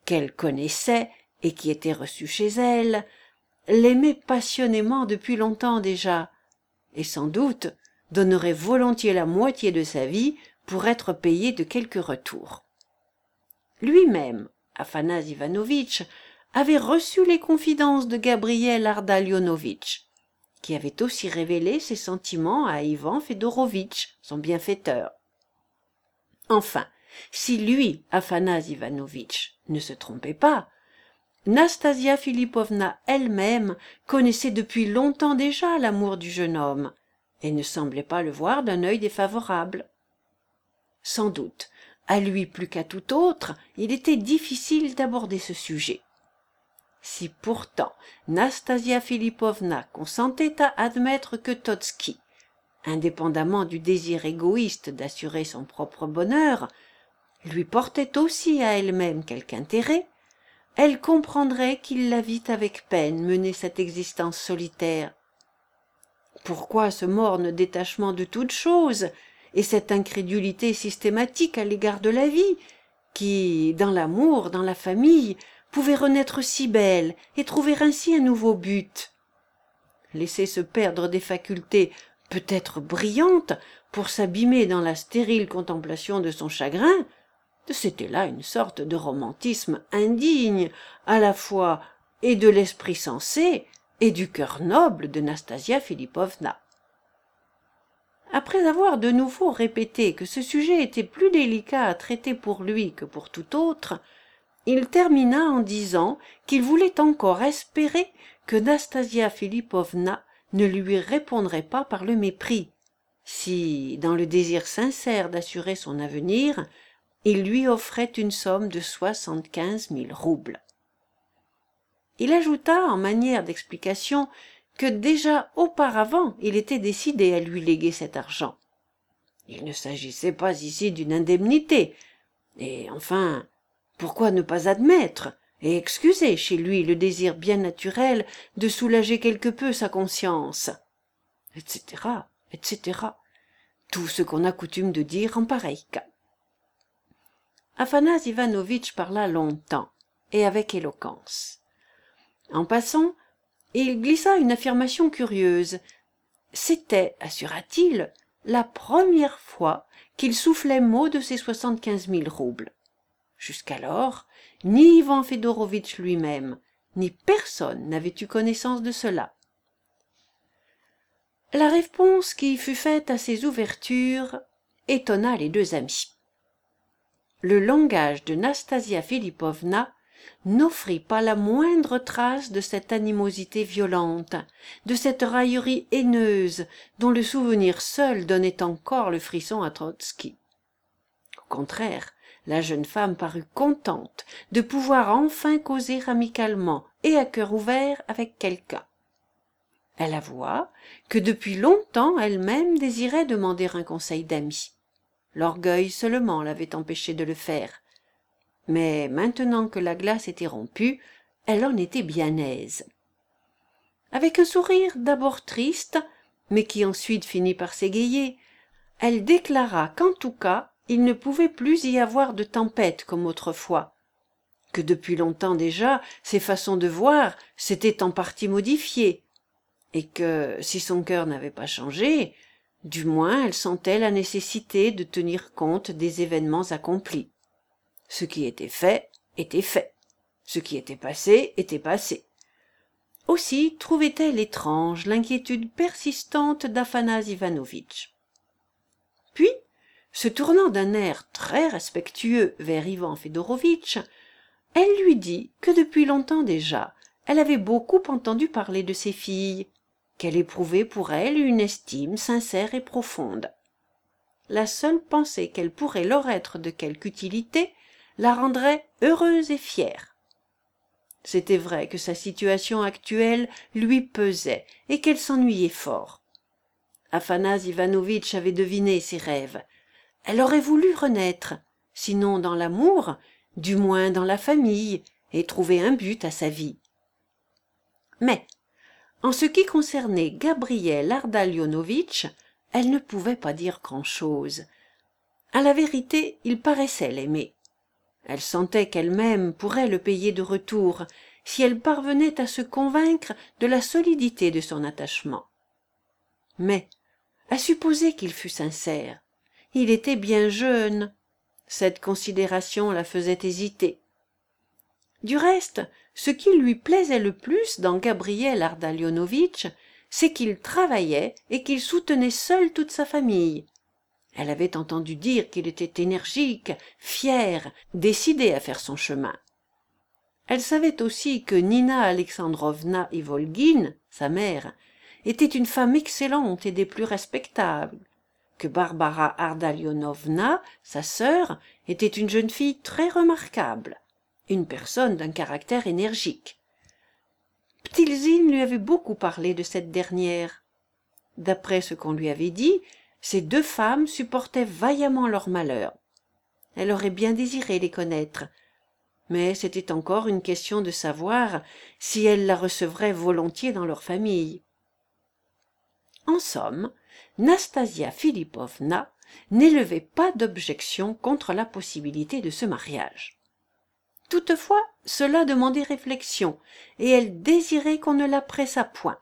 qu'elle connaissait et qui était reçu chez elle, l'aimait passionnément depuis longtemps déjà, et sans doute donnerait volontiers la moitié de sa vie pour être payé de quelque retour. Lui-même, Aphanase Ivanovitch, avait reçu les confidences de Gabriel Ardalionovitch, qui avait aussi révélé ses sentiments à Ivan Fedorovitch, son bienfaiteur. Enfin, si lui, Aphanase Ivanovitch, ne se trompait pas, Nastasia Philippovna elle-même connaissait depuis longtemps déjà l'amour du jeune homme, et ne semblait pas le voir d'un œil défavorable. Sans doute, à lui plus qu'à tout autre, il était difficile d'aborder ce sujet. Si pourtant Nastasia Philippovna consentait à admettre que Totski, indépendamment du désir égoïste d'assurer son propre bonheur, lui portait aussi à elle-même quelque intérêt, elle comprendrait qu'il la vit avec peine mener cette existence solitaire. Pourquoi ce morne détachement de toute chose et cette incrédulité systématique à l'égard de la vie, qui, dans l'amour, dans la famille, pouvait renaître si belle et trouver ainsi un nouveau but? Laisser se perdre des facultés peut-être brillantes pour s'abîmer dans la stérile contemplation de son chagrin, c'était là une sorte de romantisme indigne à la fois et de l'esprit sensé et du cœur noble de Nastasia Philippovna. Après avoir de nouveau répété que ce sujet était plus délicat à traiter pour lui que pour tout autre, il termina en disant qu'il voulait encore espérer que Nastasia Philippovna ne lui répondrait pas par le mépris, si, dans le désir sincère d'assurer son avenir, il lui offrait une somme de soixante-quinze mille roubles. Il ajouta en manière d'explication que déjà auparavant il était décidé à lui léguer cet argent. Il ne s'agissait pas ici d'une indemnité, et enfin, pourquoi ne pas admettre et excuser chez lui le désir bien naturel de soulager quelque peu sa conscience, et cetera, et cetera. Tout ce qu'on a coutume de dire en pareil cas. Aphanase Ivanovitch parla longtemps et avec éloquence. En passant, il glissa une affirmation curieuse. C'était, assura-t-il, la première fois qu'il soufflait mot de ses soixante-quinze mille roubles. Jusqu'alors, ni Ivan Fedorovitch lui-même, ni personne n'avait eu connaissance de cela. La réponse qui fut faite à ces ouvertures étonna les deux amis. Le langage de Nastasia Philippovna n'offrit pas la moindre trace de cette animosité violente, de cette raillerie haineuse dont le souvenir seul donnait encore le frisson à Trotsky. Au contraire, la jeune femme parut contente de pouvoir enfin causer amicalement et à cœur ouvert avec quelqu'un. Elle avoua que depuis longtemps elle-même désirait demander un conseil d'amie. L'orgueil seulement l'avait empêchée de le faire. Mais maintenant que la glace était rompue, elle en était bien aise. Avec un sourire d'abord triste, mais qui ensuite finit par s'égayer, elle déclara qu'en tout cas il ne pouvait plus y avoir de tempête comme autrefois, que depuis longtemps déjà ses façons de voir s'étaient en partie modifiées, et que, si son cœur n'avait pas changé, du moins elle sentait la nécessité de tenir compte des événements accomplis. Ce qui était fait, était fait. Ce qui était passé, était passé. Aussi trouvait-elle étrange l'inquiétude persistante d'Aphanase Ivanovitch. Puis, se tournant d'un air très respectueux vers Ivan Fedorovitch, elle lui dit que depuis longtemps déjà, elle avait beaucoup entendu parler de ses filles, qu'elle éprouvait pour elles une estime sincère et profonde. La seule pensée qu'elle pourrait leur être de quelque utilité la rendrait heureuse et fière. C'était vrai que sa situation actuelle lui pesait et qu'elle s'ennuyait fort. Aphanase Ivanovitch avait deviné ses rêves. Elle aurait voulu renaître, sinon dans l'amour, du moins dans la famille, et trouver un but à sa vie. Mais, en ce qui concernait Gabriel Ardalionovitch, elle ne pouvait pas dire grand-chose. À la vérité, il paraissait l'aimer. Elle sentait qu'elle-même pourrait le payer de retour, si elle parvenait à se convaincre de la solidité de son attachement. Mais, à supposer qu'il fût sincère, il était bien jeune. Cette considération la faisait hésiter. Du reste, ce qui lui plaisait le plus dans Gabriel Ardalionovitch, c'est qu'il travaillait et qu'il soutenait seul toute sa famille. Elle avait entendu dire qu'il était énergique, fier, décidé à faire son chemin. Elle savait aussi que Nina Alexandrovna Ivolgine, sa mère, était une femme excellente et des plus respectables, que Barbara Ardalionovna, sa sœur, était une jeune fille très remarquable, une personne d'un caractère énergique. Ptilzine lui avait beaucoup parlé de cette dernière. D'après ce qu'on lui avait dit, ces deux femmes supportaient vaillamment leur malheur. Elle aurait bien désiré les connaître, mais c'était encore une question de savoir si elle la recevrait volontiers dans leur famille. En somme, Nastasia Philippovna n'élevait pas d'objection contre la possibilité de ce mariage. Toutefois, cela demandait réflexion, et elle désirait qu'on ne la pressât point.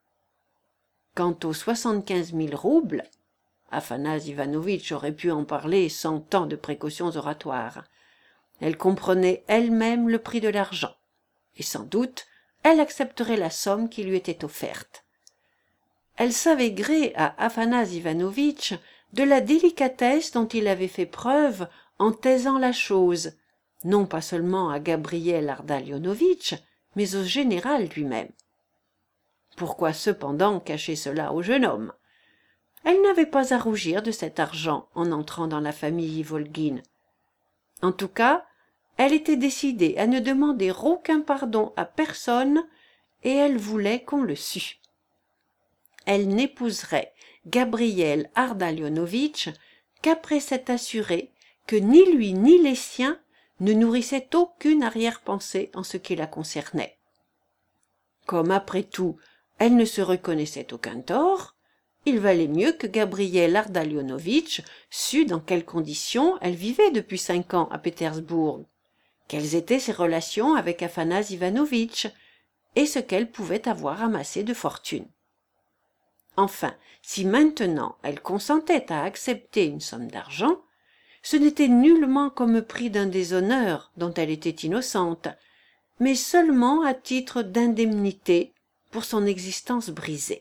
Quant aux soixante-quinze mille roubles, Afanase Ivanovitch aurait pu en parler sans tant de précautions oratoires. Elle comprenait elle-même le prix de l'argent, et sans doute elle accepterait la somme qui lui était offerte. Elle savait gré à Afanase Ivanovitch de la délicatesse dont il avait fait preuve en taisant la chose, non pas seulement à Gabriel Ardalionovitch, mais au général lui-même. Pourquoi cependant cacher cela au jeune homme? Elle n'avait pas à rougir de cet argent en entrant dans la famille Ivolgine. En tout cas, elle était décidée à ne demander aucun pardon à personne, et elle voulait qu'on le sût. Elle n'épouserait Gabriel Ardalionovitch qu'après s'être assurée que ni lui ni les siens ne nourrissaient aucune arrière-pensée en ce qui la concernait. Comme après tout, elle ne se reconnaissait aucun tort, il valait mieux que Gabriel Ardalionovitch sût dans quelles conditions elle vivait depuis cinq ans à Pétersbourg, quelles étaient ses relations avec Afanase Ivanovitch, et ce qu'elle pouvait avoir amassé de fortune. Enfin, si maintenant elle consentait à accepter une somme d'argent, ce n'était nullement comme prix d'un déshonneur dont elle était innocente, mais seulement à titre d'indemnité pour son existence brisée.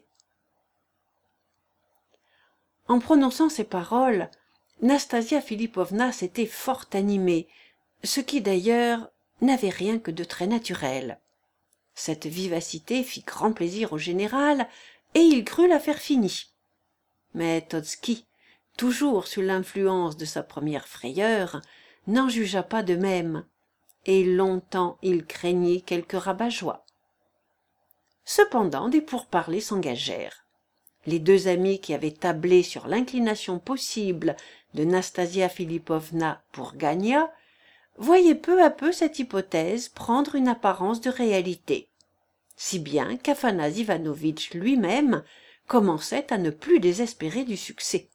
En prononçant ces paroles, Nastasia Philippovna s'était fort animée, ce qui d'ailleurs n'avait rien que de très naturel. Cette vivacité fit grand plaisir au général, et il crut l'affaire finie. Mais Totski, toujours sous l'influence de sa première frayeur, n'en jugea pas de même, et longtemps il craignit quelque rabat-joie. Cependant des pourparlers s'engagèrent. Les deux amis qui avaient tablé sur l'inclination possible de Nastasia Philippovna pour Gania voyaient peu à peu cette hypothèse prendre une apparence de réalité, si bien qu'Afanase Ivanovitch lui-même commençait à ne plus désespérer du succès.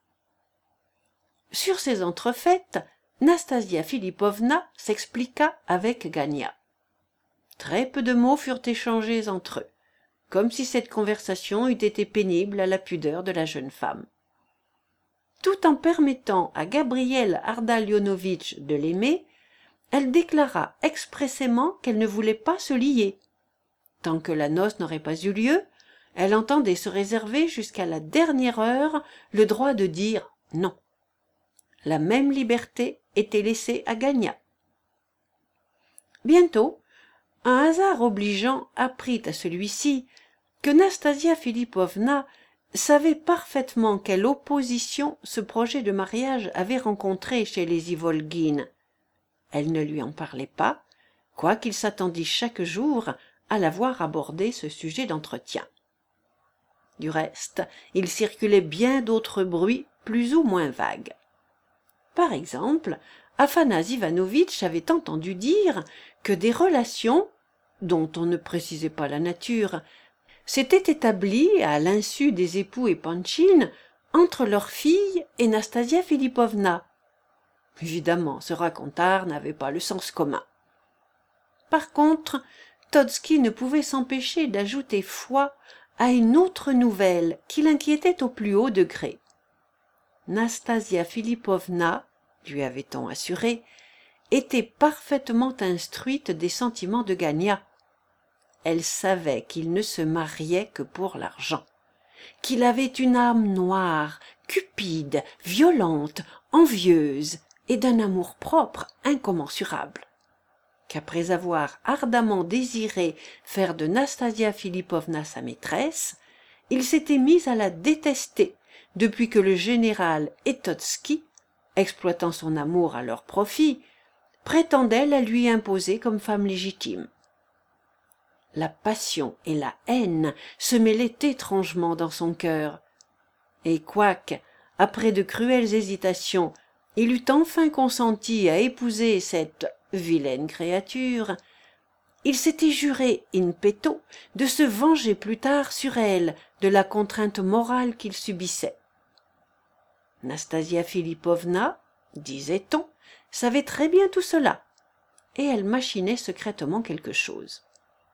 Sur ces entrefaites, Nastasia Philippovna s'expliqua avec Gania. Très peu de mots furent échangés entre eux, comme si cette conversation eût été pénible à la pudeur de la jeune femme. Tout en permettant à Gabriel Ardalionovitch de l'aimer, elle déclara expressément qu'elle ne voulait pas se lier. Tant que la noce n'aurait pas eu lieu, elle entendait se réserver jusqu'à la dernière heure le droit de dire non. La même liberté était laissée à Gania. Bientôt, un hasard obligeant apprit à celui-ci que Nastasia Philippovna savait parfaitement quelle opposition ce projet de mariage avait rencontré chez les Ivolgine. Elle ne lui en parlait pas, quoiqu'il s'attendît chaque jour à la voir aborder ce sujet d'entretien. Du reste, il circulait bien d'autres bruits plus ou moins vagues. Par exemple, Afanase Ivanovitch avait entendu dire que des relations, dont on ne précisait pas la nature, s'étaient établies à l'insu des époux Epanchin entre leur fille et Nastasia Philippovna. Évidemment, ce racontard n'avait pas le sens commun. Par contre, Totski ne pouvait s'empêcher d'ajouter foi à une autre nouvelle qui l'inquiétait au plus haut degré. Nastasia Philippovna, lui avait-on assuré, était parfaitement instruite des sentiments de Gania. Elle savait qu'il ne se mariait que pour l'argent, qu'il avait une âme noire, cupide, violente, envieuse et d'un amour-propre incommensurable, qu'après avoir ardemment désiré faire de Nastasia Philippovna sa maîtresse, il s'était mis à la détester depuis que le général et Totski, exploitant son amour à leur profit, prétendaient la lui imposer comme femme légitime. La passion et la haine se mêlaient étrangement dans son cœur, et quoique, après de cruelles hésitations, il eût enfin consenti à épouser cette vilaine créature, il s'était juré in petto de se venger plus tard sur elle de la contrainte morale qu'il subissait. Nastasia Philippovna, disait-on, savait très bien tout cela, et elle machinait secrètement quelque chose.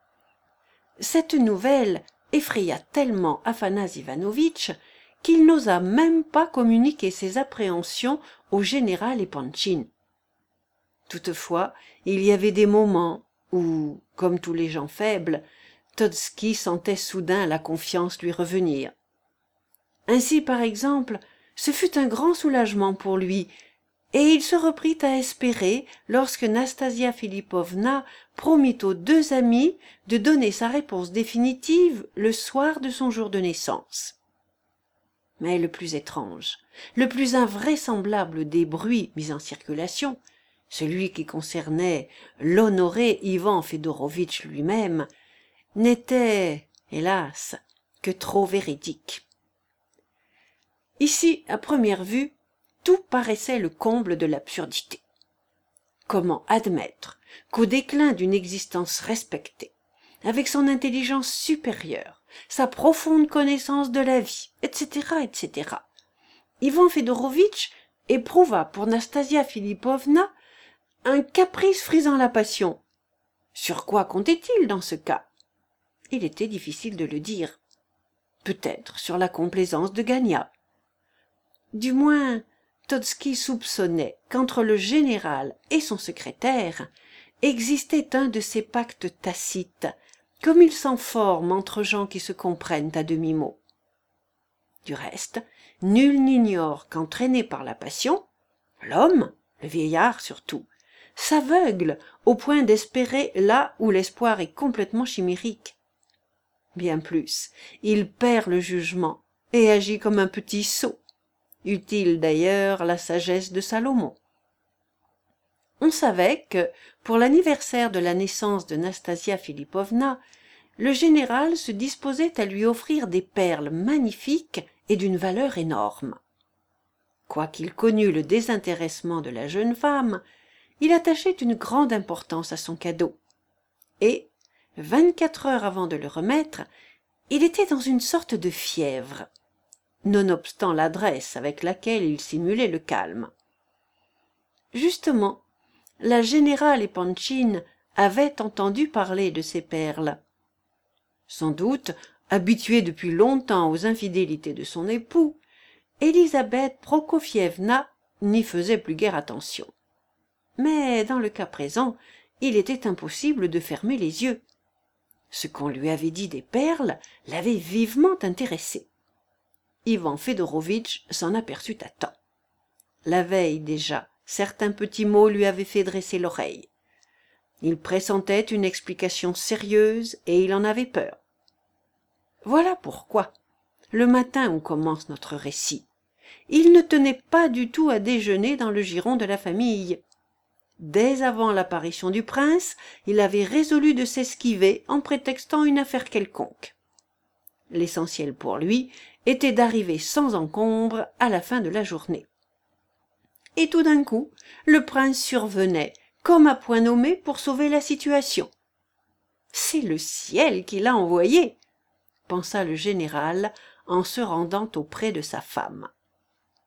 Cette nouvelle effraya tellement Aphanas Ivanovitch qu'il n'osa même pas communiquer ses appréhensions au général et Pantchine. Toutefois, il y avait des moments où, comme tous les gens faibles, Totski sentait soudain la confiance lui revenir. Ainsi, par exemple, ce fut un grand soulagement pour lui, et il se reprit à espérer lorsque Nastasia Philippovna promit aux deux amis de donner sa réponse définitive le soir de son jour de naissance. Mais le plus étrange, le plus invraisemblable des bruits mis en circulation, celui qui concernait l'honoré Ivan Fedorovitch lui-même, n'était, hélas, que trop véridique. Ici, à première vue, tout paraissait le comble de l'absurdité. Comment admettre qu'au déclin d'une existence respectée, avec son intelligence supérieure, sa profonde connaissance de la vie, et cetera, et cetera, Ivan Fedorovitch éprouva pour Nastasia Philippovna un caprice frisant la passion. Sur quoi comptait-il dans ce cas? Il était difficile de le dire. Peut-être sur la complaisance de Gania. Du moins, Totski soupçonnait qu'entre le général et son secrétaire existait un de ces pactes tacites, comme il s'en forme entre gens qui se comprennent à demi-mot. Du reste, nul n'ignore qu'entraîné par la passion, l'homme, le vieillard surtout, s'aveugle au point d'espérer là où l'espoir est complètement chimérique. Bien plus, il perd le jugement et agit comme un petit sot. Utile d'ailleurs la sagesse de Salomon. On savait que, pour l'anniversaire de la naissance de Nastasia Philippovna, le général se disposait à lui offrir des perles magnifiques et d'une valeur énorme. Quoiqu'il connût le désintéressement de la jeune femme, il attachait une grande importance à son cadeau, et, vingt-quatre heures avant de le remettre, il était dans une sorte de fièvre, nonobstant l'adresse avec laquelle il simulait le calme. Justement, la générale et Pantchine avaient entendu parler de ces perles. Sans doute, habituée depuis longtemps aux infidélités de son époux, Élisabeth Prokofievna n'y faisait plus guère attention. Mais dans le cas présent, il était impossible de fermer les yeux. Ce qu'on lui avait dit des perles l'avait vivement intéressé. Ivan Fedorovitch s'en aperçut à temps. La veille déjà, certains petits mots lui avaient fait dresser l'oreille. Il pressentait une explication sérieuse et il en avait peur. Voilà pourquoi, le matin où commence notre récit, il ne tenait pas du tout à déjeuner dans le giron de la famille. Dès avant l'apparition du prince, il avait résolu de s'esquiver en prétextant une affaire quelconque. L'essentiel pour lui était d'arriver sans encombre à la fin de la journée. Et tout d'un coup, le prince survenait, comme à point nommé pour sauver la situation. « C'est le ciel qui l'a envoyé !» pensa le général en se rendant auprès de sa femme.